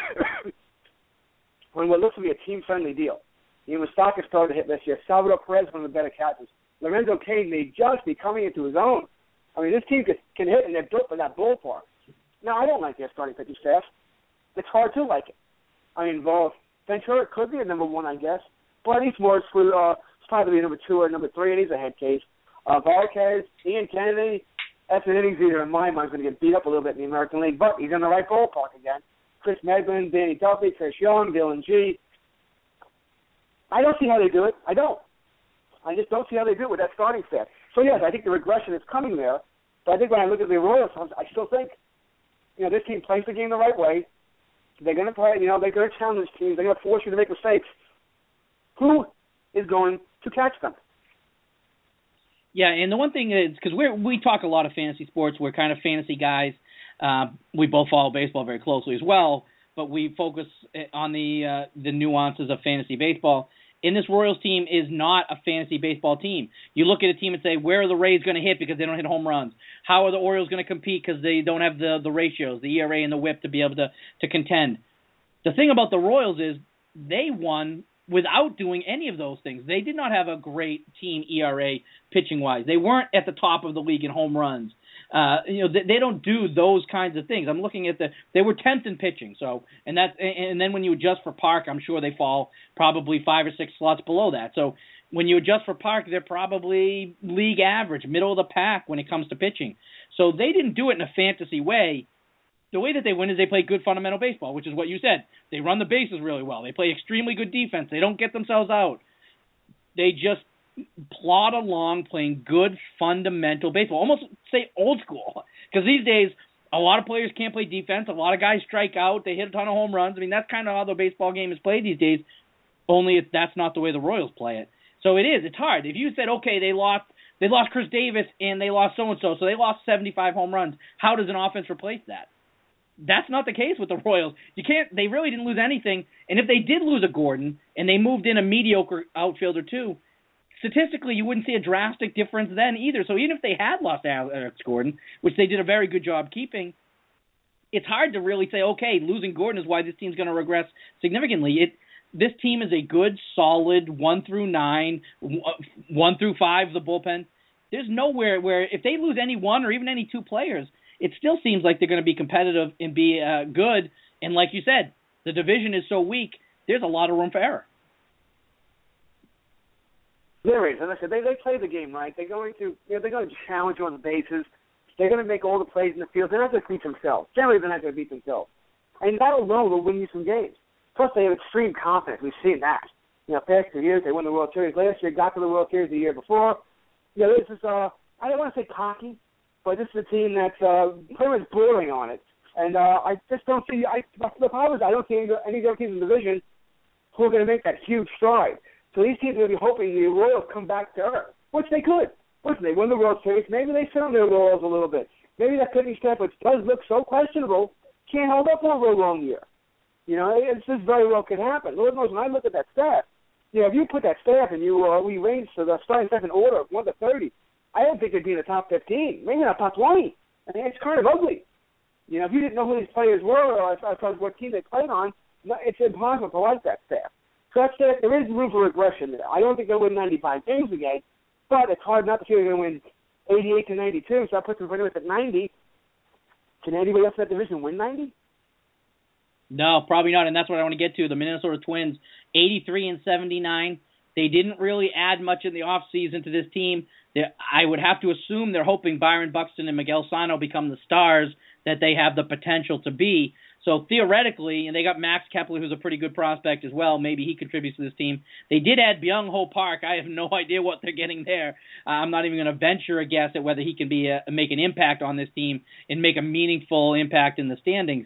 on what looks to be a team-friendly deal. Moustakas started to hit this year. Salvador Perez, one of the better catchers. Lorenzo Cain may just be coming into his own. I mean, this team can hit, and they're built for that ballpark. Now, I don't like their starting pitching staff. It's hard to like it. I mean, Ventura could be a number 1, I guess, but he's more probably number 2 or number 3, and he's a head case. Varquez, Ian Kennedy, that's an innings either in my mind going to get beat up a little bit in the American League, but he's in the right ballpark again. Chris Meglin, Danny Duffy, Chris Young, Dylan G. I don't see how they do it. I don't. I just don't see how they do it with that starting staff. So, yes, I think the regression is coming there. But I think when I look at the Royals, I still think, this team plays the game the right way. They're going to play, they're going to challenge teams. They're going to force you to make mistakes. Who is going to catch them? Yeah, and the one thing is, because we talk a lot of fantasy sports, we're kind of fantasy guys. We both follow baseball very closely as well, but we focus on the nuances of fantasy baseball. And this Royals team is not a fantasy baseball team. You look at a team and say, where are the Rays going to hit because they don't hit home runs? How are the Orioles going to compete because they don't have the ratios, the ERA and the WHIP to be able to contend? The thing about the Royals is they won without doing any of those things. They did not have a great team ERA pitching-wise. They weren't at the top of the league in home runs. They don't do those kinds of things. I'm looking at they were 10th in pitching. So, and then when you adjust for Park, I'm sure they fall probably 5 or 6 slots below that. So when you adjust for Park, they're probably league average, middle of the pack when it comes to pitching. So they didn't do it in a fantasy way. The way that they win is they play good fundamental baseball, which is what you said. They run the bases really well. They play extremely good defense. They don't get themselves out. They just plod along playing good fundamental baseball, almost say old school. Because these days, a lot of players can't play defense. A lot of guys strike out. They hit a ton of home runs. I mean, that's kind of how the baseball game is played these days, only that's not the way the Royals play it. So it's hard. If you said, okay, they lost Chris Davis and they lost so-and-so, so they lost 75 home runs, how does an offense replace that? That's not the case with the Royals. They really didn't lose anything. And if they did lose a Gordon and they moved in a mediocre outfielder too, statistically, you wouldn't see a drastic difference then either. So even if they had lost Alex Gordon, which they did a very good job keeping, it's hard to really say, okay, losing Gordon is why this team's going to regress significantly. This team is a good, solid 1 through 9, 1 through 5, the bullpen. There's nowhere where if they lose any one or even any two players, it still seems like they're going to be competitive and be good. And like you said, the division is so weak, there's a lot of room for error. There is. And like I said, they play the game right. They're going to challenge you on the bases. They're going to make all the plays in the field. They're not going to beat themselves. Generally, they're not going to beat themselves. And that alone will win you some games. Plus, they have extreme confidence. We've seen that. Past 2 years, they won the World Series last year, got to the World Series the year before. This is, I don't want to say cocky, but this is a team that's pretty much bordering on it. And I just don't see, I don't see any other teams in the division who are going to make that huge stride. So these teams are going to be hoping the Royals come back to earth, which they could. Listen, they won the World Series. Maybe they sit on their laurels a little bit. Maybe that pitching staff, which does look so questionable, can't hold up for a real long year. It's just very well could happen. Lord knows, when I look at that staff, if you put that staff and we range to the starting staff in order of 1 to 30, I don't think they'd be in the top 15, maybe not top 20. I mean, it's kind of ugly. If you didn't know who these players were or as far as what team they played on, it's impossible to like that staff. So that staff, there is room for regression there. I don't think they'll win 95 games again, but it's hard not to feel they're going to win 88 to 92, so that puts them pretty much at 90. Can anybody else in that division win 90? No, probably not, and that's what I want to get to. The Minnesota Twins, 83 and 79. They didn't really add much in the offseason to this team. I would have to assume they're hoping Byron Buxton and Miguel Sano become the stars that they have the potential to be. So theoretically, and they got Max Kepler, who's a pretty good prospect as well. Maybe he contributes to this team. They did add Byung-Ho Park. I have no idea what they're getting there. I'm not even going to venture a guess at whether he can make an impact on this team and make a meaningful impact in the standings.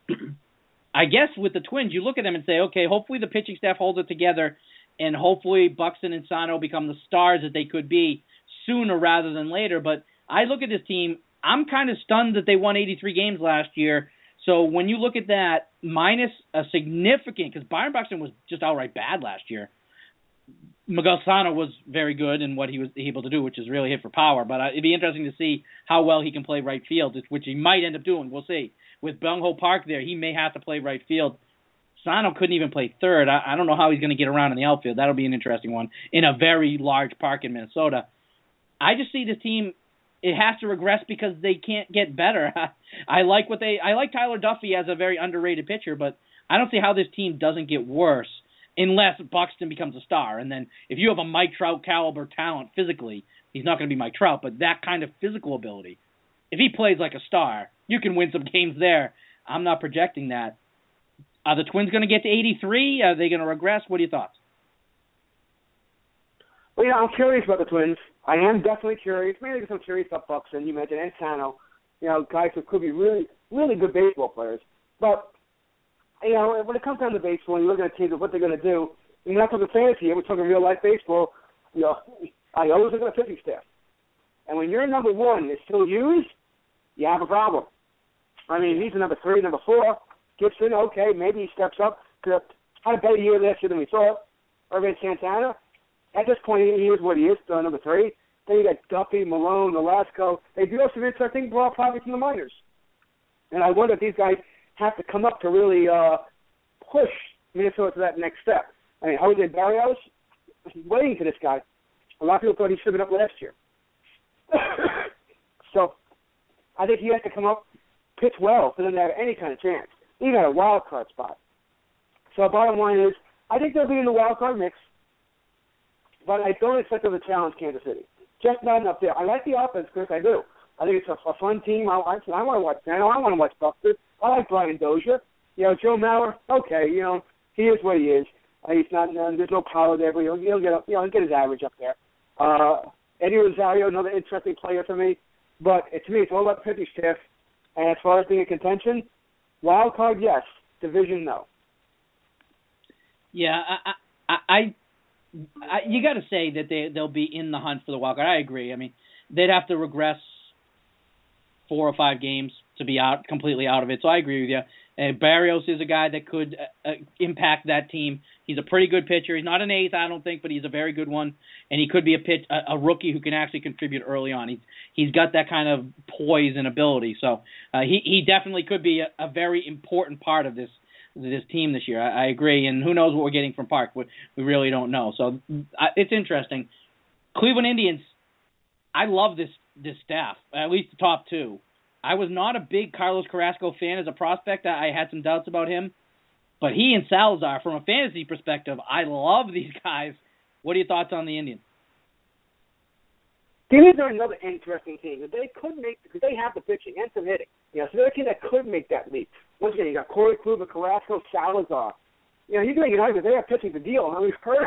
I guess with the Twins, you look at them and say, okay, hopefully the pitching staff holds it together, and hopefully Buxton and Sano become the stars that they could be sooner rather than later. But I look at this team, I'm kind of stunned that they won 83 games last year. So when you look at that, minus a significant, because Byron Buxton was just outright bad last year. Miguel Sano was very good in what he was able to do, which is really hit for power. But it'd be interesting to see how well he can play right field, which he might end up doing. We'll see. With Byung-Ho Park there, he may have to play right field. Sano couldn't even play third. I don't know how he's going to get around in the outfield. That'll be an interesting one in a very large park in Minnesota. I just see this team, it has to regress because they can't get better. I like Tyler Duffy as a very underrated pitcher, but I don't see how this team doesn't get worse unless Buxton becomes a star. And then if you have a Mike Trout caliber talent physically, he's not going to be Mike Trout, but that kind of physical ability, if he plays like a star, you can win some games there. I'm not projecting that. Are the Twins going to get to 83? Are they going to regress? What are your thoughts? Well, I'm curious about the Twins. I am definitely curious. Mainly because I'm curious about Buxton, you mentioned, and Sano. Guys who could be really, really good baseball players. But, when it comes down to baseball and you look at teams of what they're going to do, we're not talking fantasy here, we're talking real-life baseball, I always look at a pitching staff. And when your number one is still used, you have a problem. I mean, he's a number 3, number 4. Gibson, okay, maybe he steps up. Could had a better year last year than we thought. Irvin Santana, at this point, he is what he is, still number 3. Then you got Duffy, Malone, Velasco. They do have some interesting ball prospects in the minors. And I wonder if these guys have to come up to really push Minnesota to that next step. I mean, Jose Barrios, waiting for this guy. A lot of people thought he should have been up last year. So I think he has to come up, pitch well for them to have any kind of chance, even at a wild card spot. So bottom line is, I think they'll be in the wild card mix, but I don't expect them to challenge Kansas City. Just not enough there. I like the offense, Chris, I do. I think it's a fun team. I want to watch Sano. I want to watch Buxton. I like Brian Dozier. Joe Mauer, okay, he is what he is. He's not, there's no power there, but he'll get his average up there. Eddie Rosario, another interesting player for me. But to me, it's all about the pitching staff. And as far as being in contention, wild card, yes. Division, no. Yeah, I you got to say that they'll be in the hunt for the wild card. I agree. I mean, they'd have to regress 4 or 5 games to be completely out of it. So I agree with you. Barrios is a guy that could impact that team. He's a pretty good pitcher. He's not an ace, I don't think, but he's a very good one. And he could be a rookie who can actually contribute early on. He's got that kind of poise and ability. So he definitely could be a very important part of this team this year. I agree. And who knows what we're getting from Park? We really don't know. So it's interesting. Cleveland Indians, I love this staff, at least the top two. I was not a big Carlos Carrasco fan as a prospect. I had some doubts about him. But he and Salazar, from a fantasy perspective, I love these guys. What are your thoughts on the Indians? The Indians are another interesting team. They could make, because they have the pitching and some hitting. So they're a team that could make that leap. Once again, you got Corey Kluber, Carrasco, Salazar. You can make an argument they have pitching to deal. And we've heard,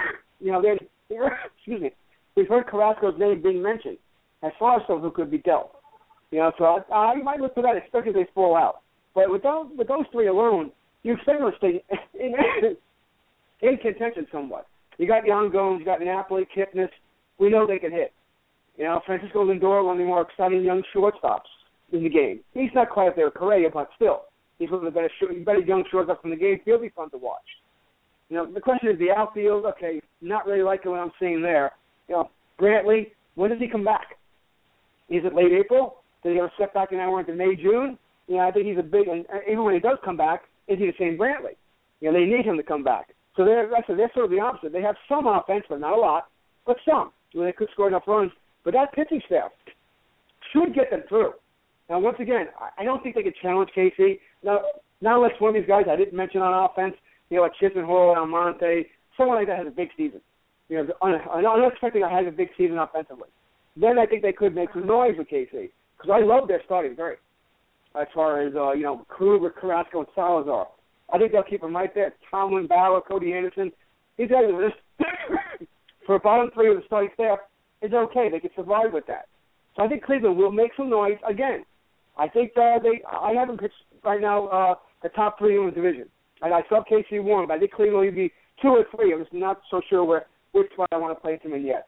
we've heard Carrasco's name being mentioned as far as someone who could be dealt. So I might look for that, especially if they fall out. But with those three alone, you expect them to stay in contention somewhat. You got Young Gomes, you got Napoli, Kipnis. We know they can hit. Francisco Lindor, one of the more exciting young shortstops in the game. He's not quite up there with Correa, but still, he's one of the better young shortstops in the game. He'll be fun to watch. The question is the outfield. Okay, not really liking what I'm seeing there. Brantley, when does he come back? Is it late April? Does he have a setback now into May, June? I think he's a big, and even when he does come back, is he the same Brantley? They need him to come back. So they're sort of the opposite. They have some offense, but not a lot, but some. They could score enough runs. But that pitching staff should get them through. Now, once again, I don't think they could challenge KC. Now unless one of these guys I didn't mention on offense, like Chisenhall, Almonte, someone like that has a big season. Unexpected guy has a big season offensively. Then I think they could make some noise with KC. Because I love their starting three. As far as, Kluber, Carrasco, and Salazar. I think they'll keep them right there. Tomlin, Bauer, Cody Anderson. These guys are just, for a bottom three of the starting staff, it's okay. They can survive with that. So I think Cleveland will make some noise again. I think I haven't pitched right now the top three in the division. I saw KC won, but I think Cleveland will be 2 or 3. I'm just not so sure which one I want to place them in yet.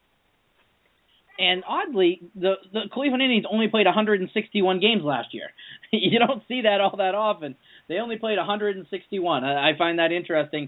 And oddly, the Cleveland Indians only played 161 games last year. You don't see that all that often. They only played 161. I find that interesting.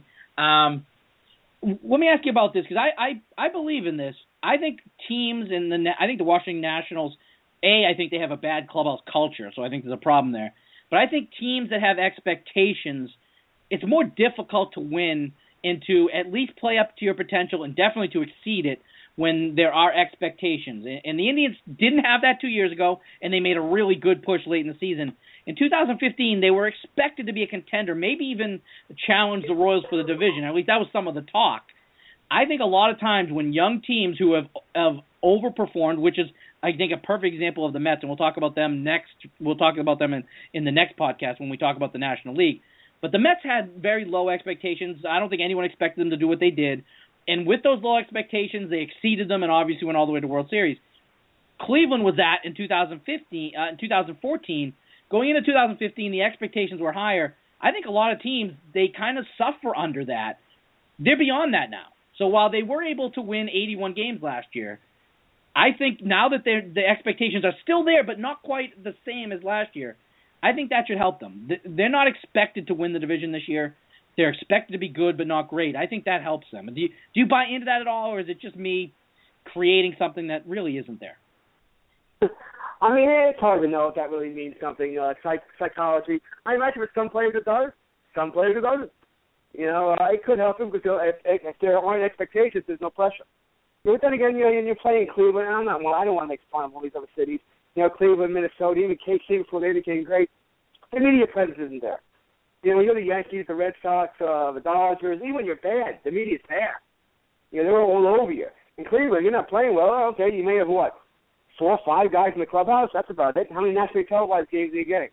Let me ask you about this, because I believe in this. I think teams I think the Washington Nationals, I think they have a bad clubhouse culture, so I think there's a problem there. But I think teams that have expectations, it's more difficult to win and to at least play up to your potential and definitely to exceed it when there are expectations. And the Indians didn't have that 2 years ago, and they made a really good push late in the season. In 2015, they were expected to be a contender, maybe even challenge the Royals for the division. At least that was some of the talk. I think a lot of times when young teams who have overperformed, which is, I think, a perfect example of the Mets, and we'll talk about them next. We'll talk about them in the next podcast when we talk about the National League. But the Mets had very low expectations. I don't think anyone expected them to do what they did. And with those low expectations, they exceeded them and obviously went all the way to World Series. Cleveland was that in 2014. Going into 2015, the expectations were higher. I think a lot of teams, they kind of suffer under that. They're beyond that now. So while they were able to win 81 games last year, I think now that the expectations are still there but not quite the same as last year, I think that should help them. They're not expected to win the division this year. They're expected to be good but not great. I think that helps them. Do you buy into that at all, or is it just me creating something that really isn't there? I mean, it's hard to know if that really means something, psychology. I imagine for some players it does, some players it doesn't. It could help them because if there aren't expectations, there's no pressure. But then again, you're playing Cleveland, and I don't want to make fun of all these other cities. Cleveland, Minnesota, even KC before they became great. The media presence isn't there. You're the Yankees, the Red Sox, the Dodgers. Even when you're bad, the media's there. They're all over you. In Cleveland, you're not playing well. Okay, you may have, 4 or 5 guys in the clubhouse? That's about it. How many nationally televised games are you getting?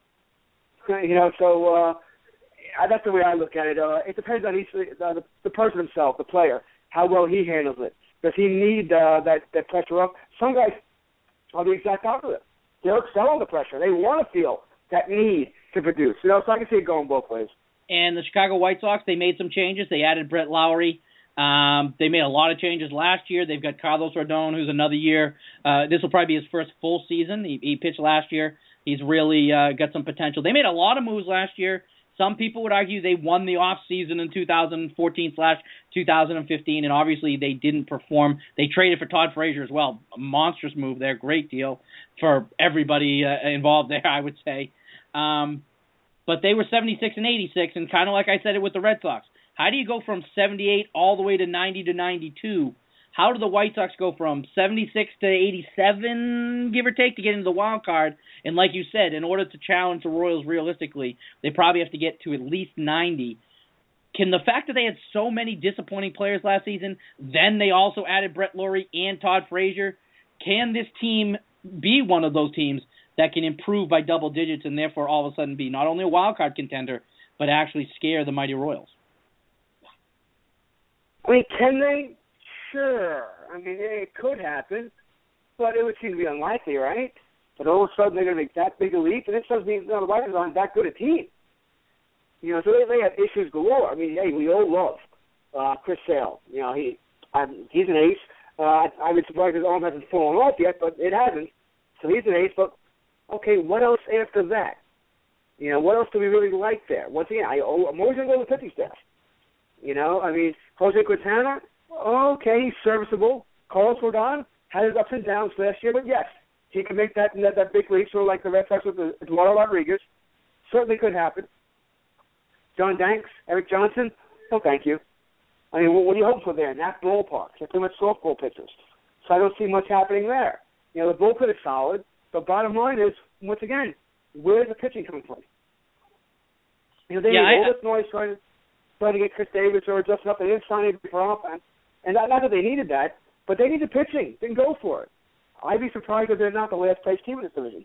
So that's the way I look at it. It depends on the person himself, the player, how well he handles it. Does he need that pressure up? Some guys are the exact opposite. They'll excel under pressure. They want to feel that need to produce. So I can see it going both ways. And the Chicago White Sox, they made some changes. They added Brett Lowry. They made a lot of changes last year. They've got Carlos Rodon, who's another year. This will probably be his first full season. He pitched last year. He's really got some potential. They made a lot of moves last year. Some people would argue they won the offseason in 2014/2015, and obviously they didn't perform. They traded for Todd Frazier as well. A monstrous move there. Great deal for everybody involved there, I would say. But they were 76 and 86, and kind of like I said it with the Red Sox. How do you go from 78 all the way to 90 to 92? How do the White Sox go from 76 to 87, give or take, to get into the wild card? And like you said, in order to challenge the Royals realistically, they probably have to get to at least 90. Can the fact that they had so many disappointing players last season, then they also added Brett Lawrie and Todd Frazier, can this team be one of those teams that can improve by double digits and therefore all of a sudden be not only a wild card contender, but actually scare the mighty Royals? I mean, can they? Sure. I mean, it could happen, but it would seem to be unlikely, right? But all of a sudden they're going to make that big a leap, and it doesn't mean the White Sox aren't that good a team. You know, so they have issues galore. I mean, hey, we all love Chris Sale. You know, he's an ace. I've been surprised his arm hasn't fallen off yet, but it hasn't. So he's an ace. But okay, what else after that? You know, what else do we really like there? Once again, I'm always going to go with the pitching staff. You know, I mean, Jose Quintana. Okay, he's serviceable. Carlos Rodon had his ups and downs last year, but yes, he can make that big leap, sort of like the Red Sox with Eduardo Rodriguez. Certainly could happen. John Danks, Eric Johnson, no thank you. I mean, what do you hope for there? Nat ballpark. They're pretty much softball pitchers. So I don't see much happening there. You know, the bullpen is solid. The bottom line is, once again, where's the pitching coming from? You know, they made all this noise trying to get Chris Davis or Justin Upton. They didn't sign anybody for offense. And not that they needed that, but they needed pitching. Didn't go for it. I'd be surprised if they're not the last place team in this division.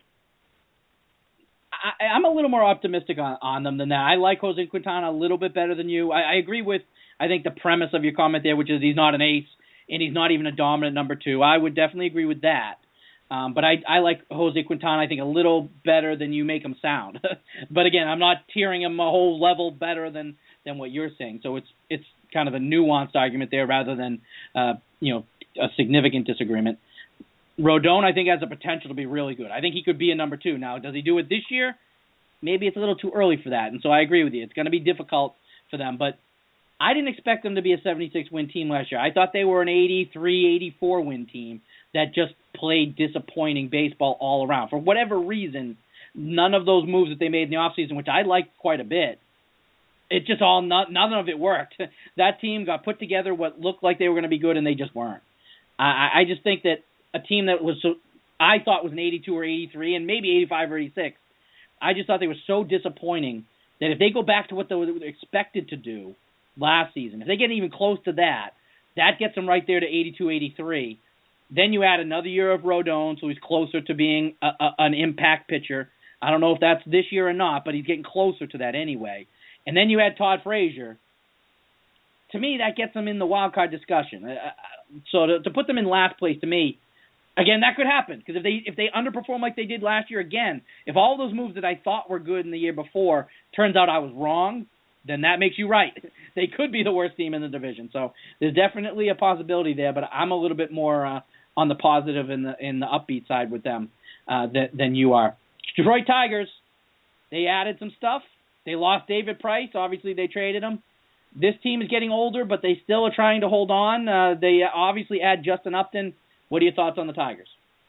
I'm a little more optimistic on them than that. I like Jose Quintana a little bit better than you. I agree with, I think, the premise of your comment there, which is he's not an ace and he's not even a dominant number two. I would definitely agree with that. But I like Jose Quintana, I think, a little better than you make him sound. But again, I'm not tiering him a whole level better than what you're saying. So it's kind of a nuanced argument there rather than a significant disagreement. Rodon, I think, has the potential to be really good. I think he could be a number two. Now, does he do it this year? Maybe it's a little too early for that, and so I agree with you. It's going to be difficult for them, but I didn't expect them to be a 76-win team last year. I thought they were an 83, 84-win team that just played disappointing baseball all around. For whatever reason, none of those moves that they made in the offseason, which I liked quite a bit, it just none of it worked. That team got put together what looked like they were going to be good, and they just weren't. I just think that a team that I thought was an 82 or 83 and maybe 85 or 86, I just thought they were so disappointing that if they go back to what they were expected to do last season, if they get even close to that gets them right there to 82, 83. Then you add another year of Rodon, so he's closer to being an impact pitcher. I don't know if that's this year or not, but he's getting closer to that anyway. And then you add Todd Frazier. To me, that gets them in the wild card discussion. So to put them in last place, to me, again, that could happen because if they underperform like they did last year again, if all those moves that I thought were good in the year before turns out I was wrong, then that makes you right. They could be the worst team in the division. So there's definitely a possibility there, but I'm a little bit more on the positive and the upbeat side with them than you are. Detroit Tigers, they added some stuff. They lost David Price. Obviously, they traded him. This team is getting older, but they still are trying to hold on. They obviously add Justin Upton. What are your thoughts on the Tigers?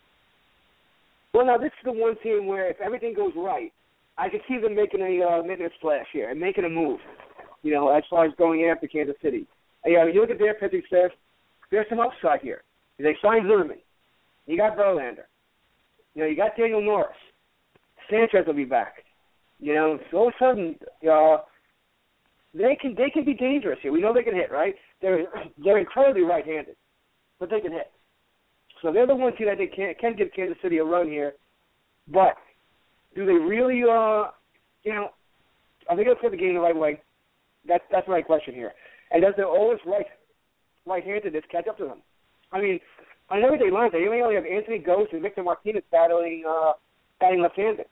Well, now, this is the one team where if everything goes right, I could see them making a splash here and making a move, as far as going after Kansas City. You look at their pitching staff, there's some upside here. They signed Zimmerman. You got Verlander. You got Daniel Norris. Sanchez will be back. So all of a sudden, they can be dangerous here. We know they can hit, right? They're incredibly right-handed, but they can hit. So they're the one team I think can give Kansas City a run here. But do they really, are they going to play the game the right way? That's the right question here. And does their always right-handedness catch up to them? I mean, on an everyday line, they only have Anthony Ghost and Victor Martinez batting left-handed.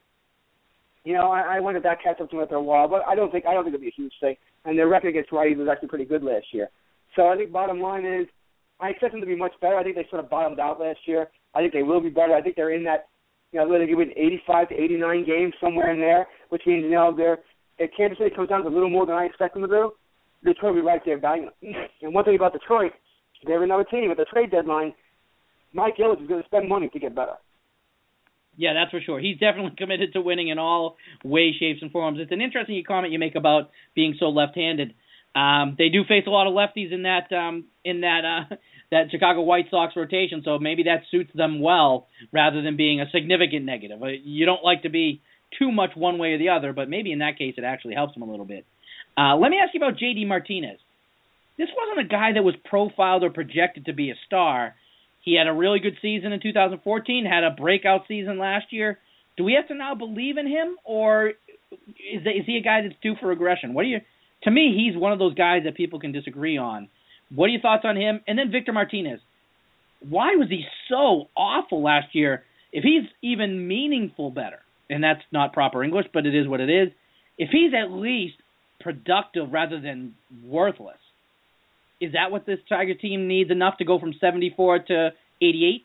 I wonder if that catch up to them after a while, but I don't think it'll be a huge thing. And their record against righties was actually pretty good last year. So I think bottom line is, I expect them to be much better. I think they sort of bottomed out last year. I think they will be better. I think they're in that, They're giving 85 to 89 games, somewhere in there, which means, if Kansas City comes down to a little more than I expect them to do, Detroit will be right there banging them. And one thing about Detroit, they're another team at the trade deadline. Mike Ellis is going to spend money to get better. Yeah, that's for sure. He's definitely committed to winning in all ways, shapes, and forms. It's an interesting comment you make about being so left-handed. They do face a lot of lefties in that Chicago White Sox rotation, so maybe that suits them well rather than being a significant negative. You don't like to be too much one way or the other, but maybe in that case it actually helps them a little bit. Let me ask you about J.D. Martinez. This wasn't a guy that was profiled or projected to be a star. He had a really good season in 2014, had a breakout season last year. Do we have to now believe in him, or is he a guy that's due for regression? To me, he's one of those guys that people can disagree on. What are your thoughts on him? And then Victor Martinez. Why was he so awful last year? If he's even meaningful better, and that's not proper English, but it is what it is, if he's at least productive rather than worthless, is that what this Tiger team needs enough to go from 74 to 88?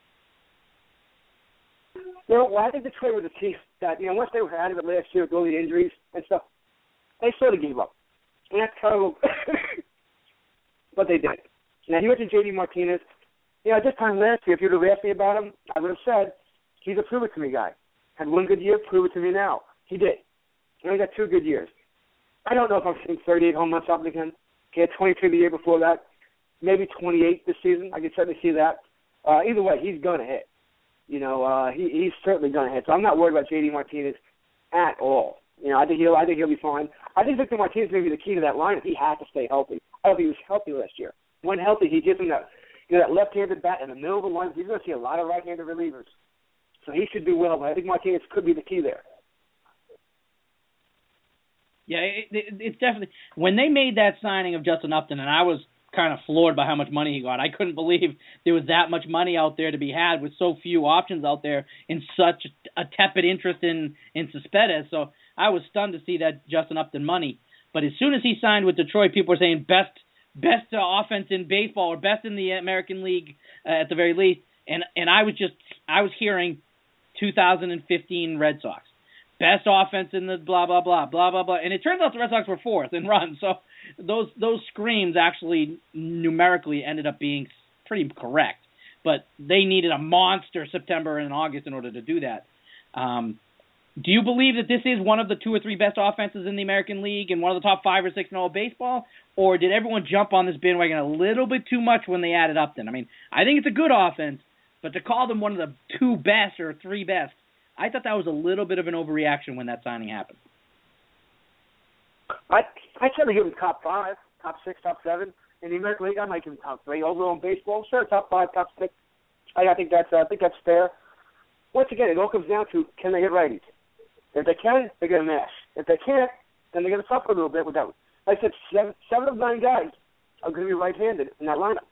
I think Detroit was a team that, once they were out of it last year with all the injuries and stuff, they sort of gave up. And that's terrible. But they did. Now, you mentioned J.D. Martinez. This time last year, if you would have asked me about him, I would have said, he's a prove-it-to-me guy. Had one good year, prove it to me now. He did. And he got 2 good years. I don't know if I'm seeing 38 home runs up again. He had 22 the year before that, maybe 28 this season. I can certainly see that. Either way, he's going to hit. He's certainly going to hit. So I'm not worried about J.D. Martinez at all. I think he'll be fine. I think Victor Martinez may be the key to that lineup. He had to stay healthy. I don't think he was healthy last year. When healthy, he gives him that left-handed bat in the middle of the line. He's going to see a lot of right-handed relievers. So he should do well, but I think Martinez could be the key there. Yeah, it's definitely – when they made that signing of Justin Upton, and I was kind of floored by how much money he got. I couldn't believe there was that much money out there to be had with so few options out there and such a tepid interest in Cespedes. So I was stunned to see that Justin Upton money. But as soon as he signed with Detroit, people were saying best offense in baseball or best in the American League at the very least. And I was hearing 2015 Red Sox. Best offense in the blah, blah, blah, blah, blah, blah. And it turns out the Red Sox were fourth in runs. So those screams actually numerically ended up being pretty correct. But they needed a monster September and August in order to do that. Do you believe that this is one of the 2 or 3 best offenses in the American League and one of the top 5 or 6 in all baseball? Or did everyone jump on this bandwagon a little bit too much when they added Upton? I mean, I think it's a good offense, but to call them one of the 2 best or 3 best, I thought that was a little bit of an overreaction when that signing happened. I'd certainly give him top 5, top 6, top 7. In the American League, I might give him top 3. Overall in baseball, sure, top 5, top 6. I think that's fair. Once again, it all comes down to, can they hit righties? If they can, they're going to mash. If they can't, then they're going to suffer a little bit without. Like I said, 7 of 9 guys are going to be right-handed in that lineup.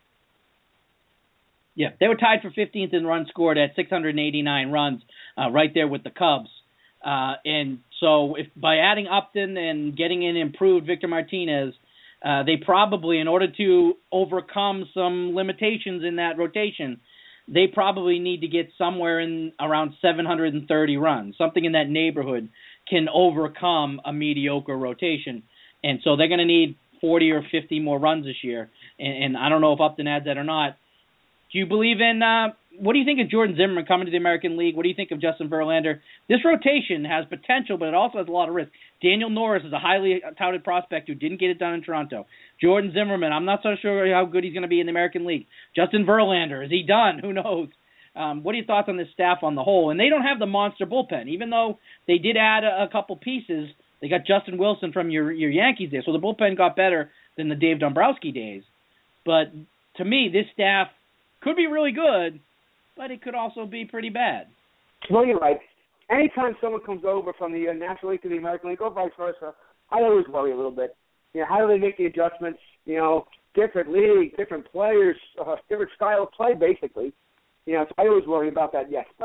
Yeah, they were tied for 15th in runs scored at 689 runs, right there with the Cubs. And so if by adding Upton and getting in improved Victor Martinez, they probably, in order to overcome some limitations in that rotation, they probably need to get somewhere in around 730 runs. Something in that neighborhood can overcome a mediocre rotation. And so they're going to need 40 or 50 more runs this year. And I don't know if Upton adds that or not. Do you believe in what do you think of Jordan Zimmerman coming to the American League? What do you think of Justin Verlander? This rotation has potential, but it also has a lot of risk. Daniel Norris is a highly touted prospect who didn't get it done in Toronto. Jordan Zimmerman, I'm not so sure how good he's going to be in the American League. Justin Verlander, is he done? Who knows? What are your thoughts on this staff on the whole? And they don't have the monster bullpen. Even though they did add a couple pieces, they got Justin Wilson from your Yankees there. So the bullpen got better than the Dave Dombrowski days. But to me, this staff could be really good, but it could also be pretty bad. Well, you're right. Anytime someone comes over from the National League to the American League, or vice versa, I always worry a little bit. How do they make the adjustments? Different league, different players, different style of play, basically. So I always worry about that, yes. But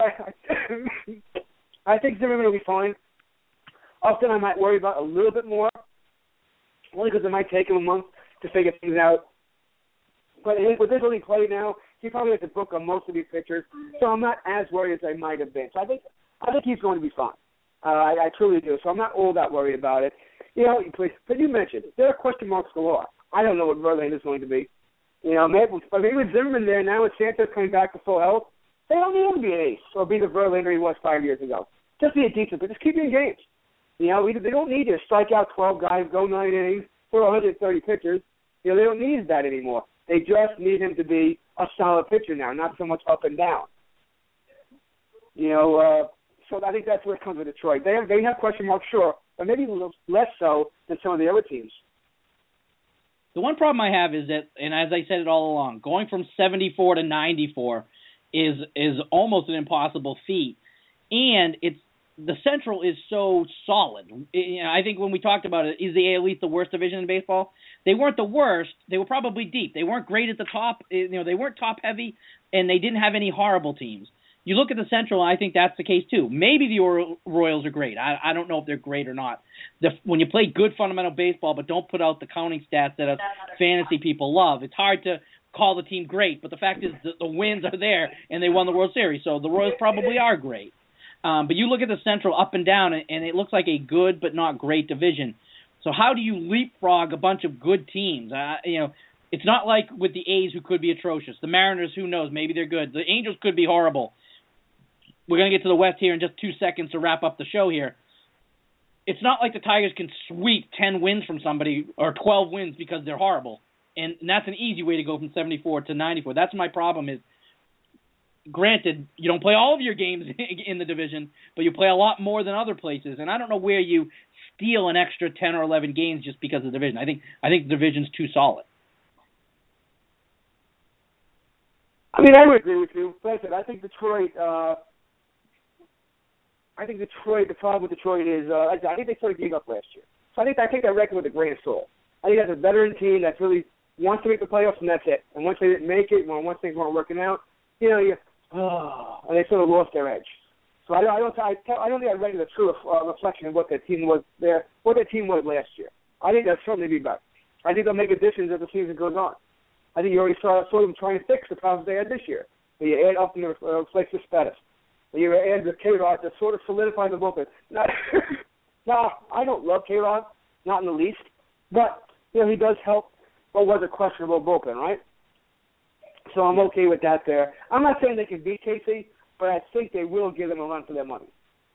I think Zimmerman will be fine. Often I might worry about a little bit more, only because it might take him a month to figure things out. But with this league play now, He probably has a book on most of these pitchers, so I'm not as worried as I might have been. So I think he's going to be fine. I truly do. So I'm not all that worried about it. You know, but you mentioned there are question marks galore. I don't know what Verlander is going to be. You know, maybe with Zimmerman there now, with Sanchez coming back to full health, they don't need him to be an ace or be the Verlander he was 5 years ago. Just be a decent, but just keep you in games. You know, they don't need you to strike out 12 guys, go 9 innings, throw 130 pitchers. You know, they don't need that anymore. They just need him to be a solid pitcher now, not so much up and down. You know, so I think that's where it comes with Detroit. They have question marks, sure, but maybe a little less so than some of the other teams. The one problem I have is that, and as I said it all along, going from 74 to 94 is almost an impossible feat, and the Central is so solid. You know, I think when we talked about it, is the AL East the worst division in baseball? They weren't the worst. They were probably deep. They weren't great at the top. You know, they weren't top heavy, and they didn't have any horrible teams. You look at the Central, and I think that's the case too. Maybe the Royals are great. I don't know if they're great or not. When you play good fundamental baseball but don't put out the counting stats that us fantasy people love, it's hard to call the team great. But the fact is that the wins are there, and they won the World Series, so the Royals probably are great. But you look at the Central up and down, and it looks like a good but not great division. So how do you leapfrog a bunch of good teams? You know, it's not like with the A's, who could be atrocious. The Mariners, who knows, maybe they're good. The Angels could be horrible. We're going to get to the West here in just 2 seconds to wrap up the show here. It's not like the Tigers can sweep 10 wins from somebody or 12 wins because they're horrible. And that's an easy way to go from 74 to 94. That's my problem is, granted, you don't play all of your games in the division, but you play a lot more than other places. And I don't know where you steal an extra 10 or 11 games just because of the division. I think the division's too solid. I mean, I would agree with you. Like I said, I think Detroit, the problem with Detroit is, I think they sort of gave up last year. So I take that record with a grain of salt. I think that's a veteran team that really wants to make the playoffs, and that's it. And once they didn't make it, once things weren't working out, you know, and they sort of lost their edge. So I don't think I read the true reflection of what their team was last year. I think they'll certainly be better. I think they'll make additions as the season goes on. I think you already saw them trying to fix the problems they had this year. You add up in the replace the status. You add the K-Rod to sort of solidify the bullpen. Now, I don't love K-Rod, not in the least, but you know he does help what was a questionable bullpen, right? So I'm okay with that there. I'm not saying they can beat KC, but I think they will give them a run for their money.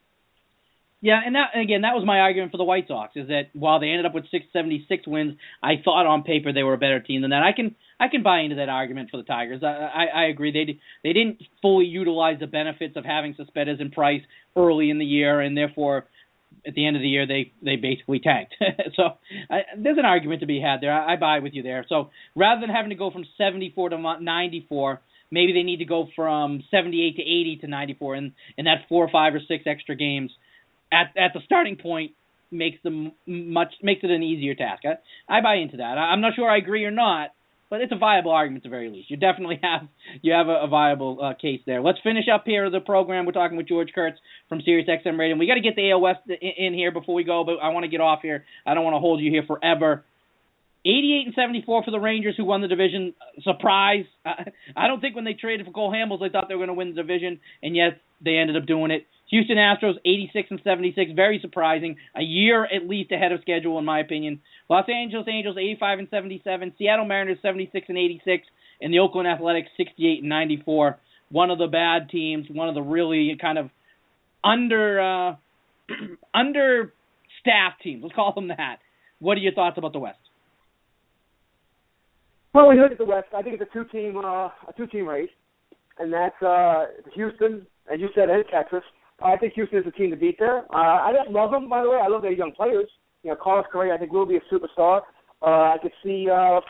Yeah, and that was my argument for the White Sox, is that while they ended up with 676 wins, I thought on paper they were a better team than that. I can buy into that argument for the Tigers. I agree. They didn't fully utilize the benefits of having Cespedes and Price early in the year, and therefore at the end of the year they basically tanked. So there's an argument to be had there. I buy with you there. So rather than having to go from 74 to 94, maybe they need to go from 78 to 80 to 94, and that 4 or 5 or 6 extra games at the starting point makes it an easier task. I buy into that. I'm not sure I agree or not, but it's a viable argument at the very least. You definitely have a viable case there. Let's finish up here the program. We're talking with George Kurtz from Sirius XM Radio. We got to get the AL West in here before we go, but I want to get off here. I don't want to hold you here forever. 88 and 74 for the Rangers, who won the division. Surprise! I don't think when they traded for Cole Hamels, they thought they were going to win the division, and yet they ended up doing it. Houston Astros, 86 and 76, very surprising. A year at least ahead of schedule, in my opinion. Los Angeles Angels, 85 and 77. Seattle Mariners, 76 and 86, and the Oakland Athletics, 68 and 94. One of the bad teams, one of the really kind of understaffed teams. Let's call them that. What are your thoughts about the West? Well, when you look at the West, I think it's a two-team race, and that's Houston, as you said, and Texas. I think Houston is the team to beat there. I don't love them, by the way. I love their young players. You know, Carlos Correa, I think, will be a superstar. I could see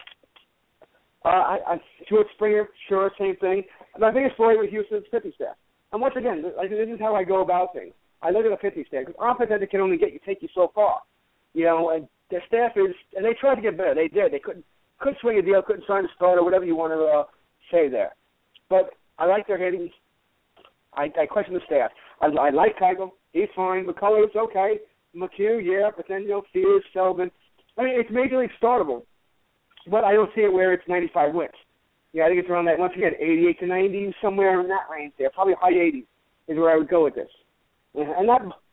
George Springer, sure, same thing. But I think it's story with Houston's pitching staff. And once again, this is how I go about things. I look at the pitching staff, because offense can only take you so far. You know, and their staff is, and they tried to get better. They did. They couldn't swing a deal, couldn't sign a starter, whatever you want to say there. But I like their hitting. I question the staff. I like Keuchel. He's fine. McCullers, okay. McHugh, yeah. But then, Fears, Selvin. I mean, it's major league startable. But I don't see it where it's 95 wins. Yeah, I think it's around that, once again, 88 to 90, somewhere in that range there. Probably high 80s is where I would go with this. And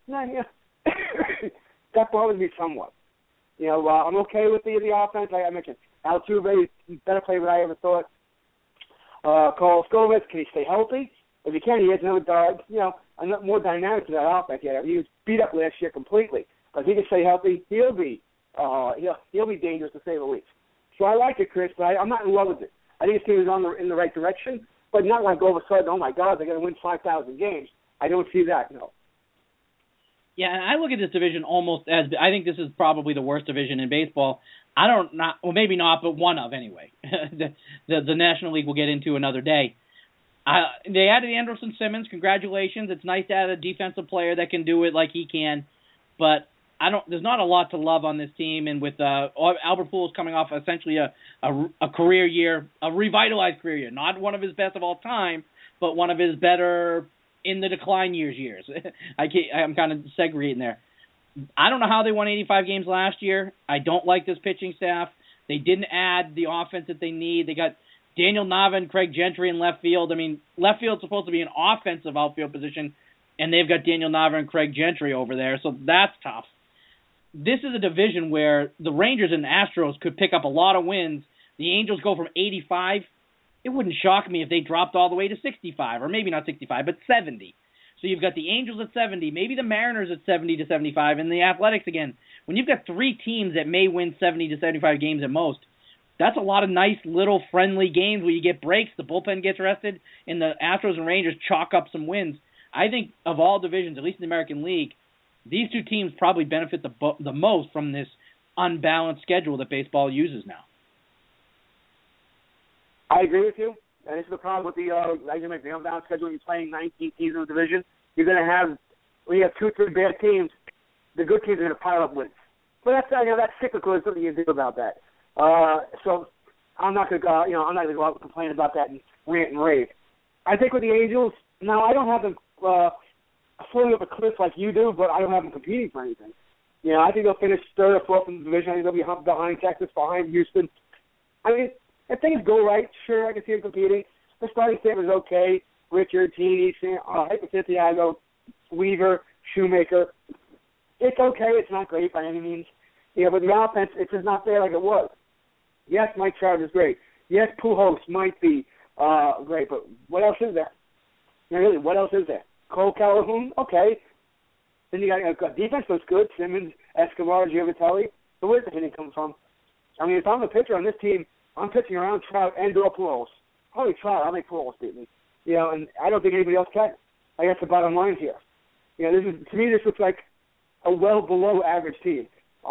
that bothers me somewhat. I'm okay with the offense. Like I mentioned, Altuve, better player than I ever thought. Carl Skovitz, can he stay healthy? If he can, he has another, more dynamic to that offense. Yeah, he was beat up last year completely. But if he can stay healthy, he'll be dangerous to say the least. So I like it, Chris, but I'm not in love with it. I think his team is in the right direction, but not like all of a sudden, oh my God, they're going to win 5,000 games. I don't see that, no. Yeah, and I look at this division almost as, I think this is probably the worst division in baseball. Maybe not, but one of anyway. the National League we'll get into another day. They added Andrelton Simmons. Congratulations. It's nice to add a defensive player that can do it like he can, but there's not a lot to love on this team, and with Albert Pujols coming off essentially a career year, a revitalized career year, not one of his best of all time, but one of his better in the decline years. I'm kind of segregating there. I don't know how they won 85 games last year. I don't like this pitching staff. They didn't add the offense that they need. They got Daniel Nava and Craig Gentry in left field. I mean, left field's supposed to be an offensive outfield position, and they've got Daniel Nava and Craig Gentry over there, so that's tough. This is a division where the Rangers and Astros could pick up a lot of wins. The Angels go from 85. It wouldn't shock me if they dropped all the way to 65, or maybe not 65, but 70. So you've got the Angels at 70, maybe the Mariners at 70 to 75, and the Athletics again. When you've got three teams that may win 70 to 75 games at most, that's a lot of nice little friendly games where you get breaks, the bullpen gets rested, and the Astros and Rangers chalk up some wins. I think of all divisions, at least in the American League, these two teams probably benefit the most from this unbalanced schedule that baseball uses now. I agree with you. And this is the problem with the unbalanced schedule. When you're playing 19 teams in the division, you're going to have, when you have 2-3 bad teams, the good teams are going to pile up wins. But that's cyclical. There's something you can do about that. So I'm not going to go. I'm not going to go out and complain about that and rant and rave. I think with the Angels, now I don't have them floating up a cliff like you do, but I don't have them competing for anything. I think they'll finish third or fourth in the division. I think they'll be behind Texas, behind Houston. I mean, if things go right, sure, I can see them competing. The starting staff is okay. Richard, Teeny, Santiago, Weaver, Shoemaker. It's okay. It's not great by any means. But the offense, it's just not there like it was. Yes, Mike Trout is great. Yes, Pujols might be great, but what else is there? Really, what else is there? Cole Calhoun, okay. Then you got defense looks good. Simmons, Escobar, Giovitelli. So where's the hitting come from? I mean, if I'm a pitcher on this team, I'm pitching around Trout and or Pujols. Holy Trout, I'll make Pujols beat me. And I don't think anybody else can. I guess the bottom line here. To me, this looks like a well below average team.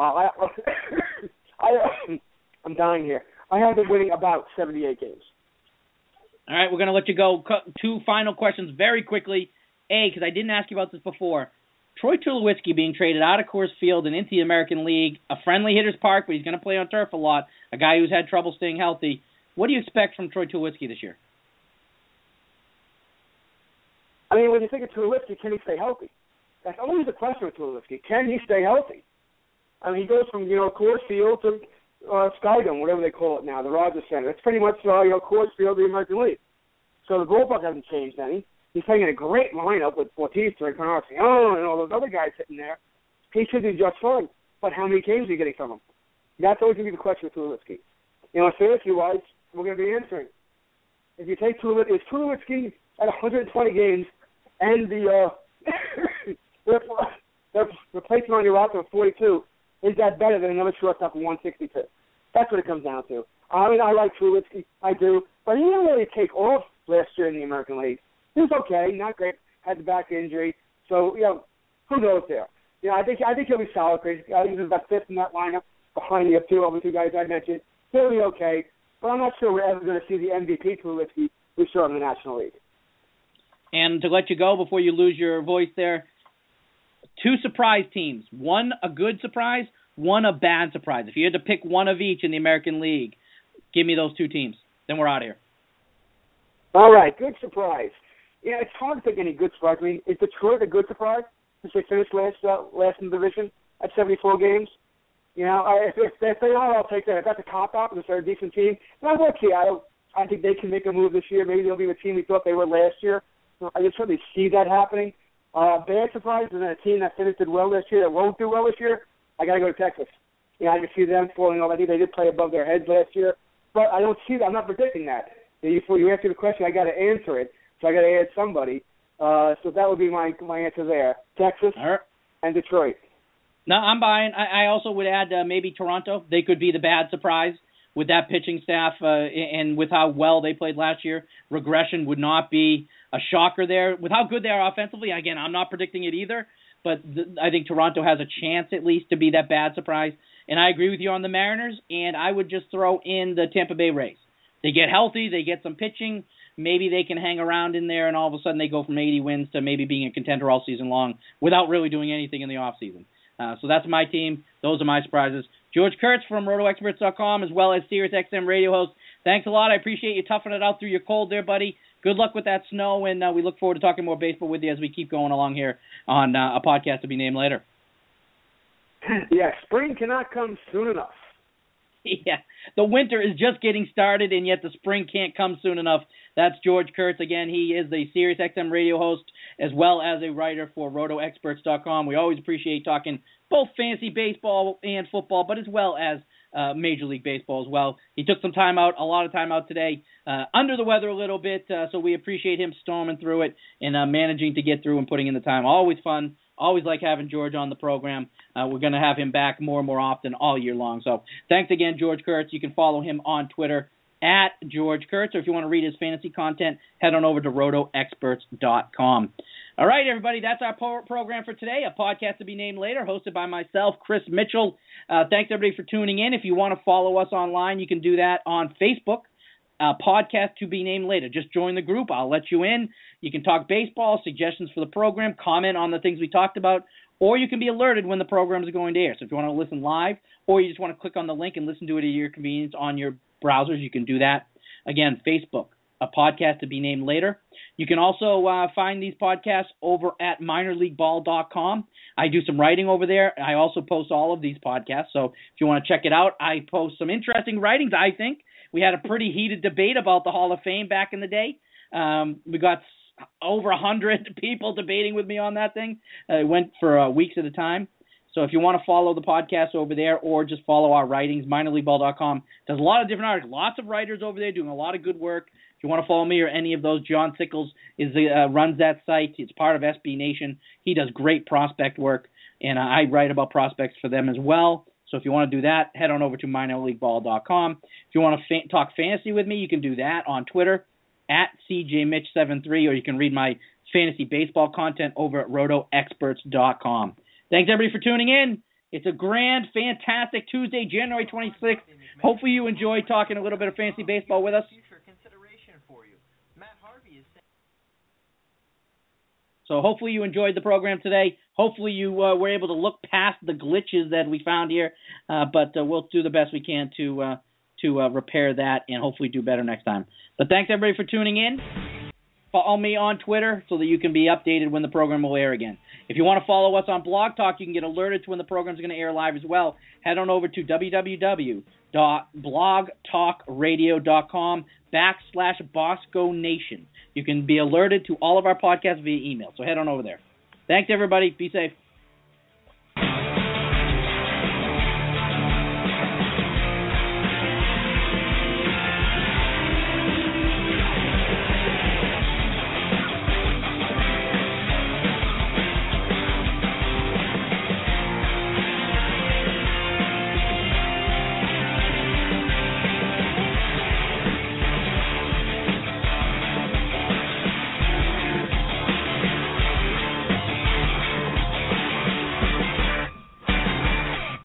I'm dying here. I have them winning about 78 games. All right, we're going to let you go. Two final questions very quickly. Because I didn't ask you about this before. Troy Tulowitzki being traded out of Coors Field and into the American League, a friendly hitter's park, but he's going to play on turf a lot, a guy who's had trouble staying healthy. What do you expect from Troy Tulowitzki this year? I mean, when you think of Tulowitzki, can he stay healthy? That's always the question with Tulowitzki. Can he stay healthy? I mean, he goes from, Coors Field to Skydome, whatever they call it now, the Rogers Center. It's pretty much, Coors Field, the American League. So the ballpark hasn't changed any. He's playing in a great lineup with Bautista and Encarnacion and all those other guys sitting there. He should do just fine. But how many games are you getting from him? That's always going to be the question with Tulowitzki. Fantasy-wise, we're going to be answering. If you take Tulowitzki at 120 games and the replacement on your roster of 42, is that better than another shortstop of 162? That's what it comes down to. I mean, I like Tulowitzki. I do. But he didn't really take off last year in the American League. He was okay, not great. Had the back injury, so who knows there? I think he'll be solid. I think he's about fifth in that lineup, behind the other two guys I mentioned. He'll be okay, but I'm not sure we're ever going to see the MVP Tulowitzki we saw in the National League. And to let you go before you lose your voice there, two surprise teams. One a good surprise, one a bad surprise. If you had to pick one of each in the American League, give me those two teams. Then we're out of here. All right, good surprise. It's hard to pick any good surprise. I mean, is Detroit a good surprise since they finished last in the division at 74 games? If they are, I'll take that. If that's a cop-out and they're a decent team, then I like Seattle. I think they can make a move this year. Maybe they'll be the team we thought they were last year. So I just really see that happening. Bad surprise, and then a team that finished it well this year that won't do well this year, I got to go to Texas. I can see them falling off. I think they did play above their heads last year, but I don't see that. I'm not predicting that. You ask me the question, I got to answer it, so I got to add somebody. So that would be my answer there. Texas and Detroit. No, I'm buying. I also would add maybe Toronto. They could be the bad surprise with that pitching staff and with how well they played last year. Regression would not be a shocker there. With how good they are offensively, again, I'm not predicting it either, but I think Toronto has a chance at least to be that bad surprise. And I agree with you on the Mariners, and I would just throw in the Tampa Bay Rays. They get healthy, they get some pitching, maybe they can hang around in there, and all of a sudden they go from 80 wins to maybe being a contender all season long without really doing anything in the offseason. So that's my team. Those are my surprises. George Kurtz from RotoExperts.com, as well as SiriusXM radio host. Thanks a lot. I appreciate you toughing it out through your cold there, buddy. Good luck with that snow, and we look forward to talking more baseball with you as we keep going along here on a podcast to be named later. Yeah, spring cannot come soon enough. Yeah, the winter is just getting started, and yet the spring can't come soon enough. That's George Kurtz. Again, he is the SiriusXM radio host as well as a writer for RotoExperts.com. We always appreciate talking both fantasy baseball and football, but as well as Major League Baseball as well. He took some time out, a lot of time out today, under the weather a little bit, so we appreciate him storming through it and managing to get through and putting in the time. Always fun. Always like having George on the program. We're going to have him back more and more often all year long. So thanks again, George Kurtz. You can follow him on Twitter at George Kurtz, or if you want to read his fantasy content, head on over to RotoExperts.com. All right, everybody, that's our program for today, a podcast to be named later, hosted by myself, Chris Mitchell. Thanks, everybody, for tuning in. If you want to follow us online, you can do that on Facebook. Podcast to be named later. Just join the group. I'll let you in. You can talk baseball, suggestions for the program, comment on the things we talked about, or you can be alerted when the program is going to air. So if you want to listen live, or you just want to click on the link and listen to it at your convenience on your browsers, you can do that. Again, Facebook, a podcast to be named later. You can also find these podcasts over at minorleagueball.com. I do some writing over there. I also post all of these podcasts. So if you want to check it out, I post some interesting writings, I think. We had a pretty heated debate about the Hall of Fame back in the day. We got over 100 people debating with me on that thing. It went for weeks at a time. So if you want to follow the podcast over there or just follow our writings, minorleagueball.com does a lot of different articles. Lots of writers over there doing a lot of good work. If you want to follow me or any of those, John Sickles runs that site. It's part of SB Nation. He does great prospect work, and I write about prospects for them as well. So if you want to do that, head on over to minorleagueball.com. If you want to talk fantasy with me, you can do that on Twitter at CJMitch73, or you can read my fantasy baseball content over at RotoExperts.com. Thanks, everybody, for tuning in. It's a grand, fantastic Tuesday, January 26th. Hopefully you enjoyed talking a little bit of fantasy baseball with us. So hopefully you enjoyed the program today. Hopefully you were able to look past the glitches that we found here, but we'll do the best we can to repair that and hopefully do better next time. But thanks, everybody, for tuning in. Follow me on Twitter so that you can be updated when the program will air again. If you want to follow us on Blog Talk, you can get alerted to when the program is going to air live as well. Head on over to www.blogtalkradio.com/Bosco Nation. You can be alerted to all of our podcasts via email. So head on over there. Thanks, everybody. Be safe.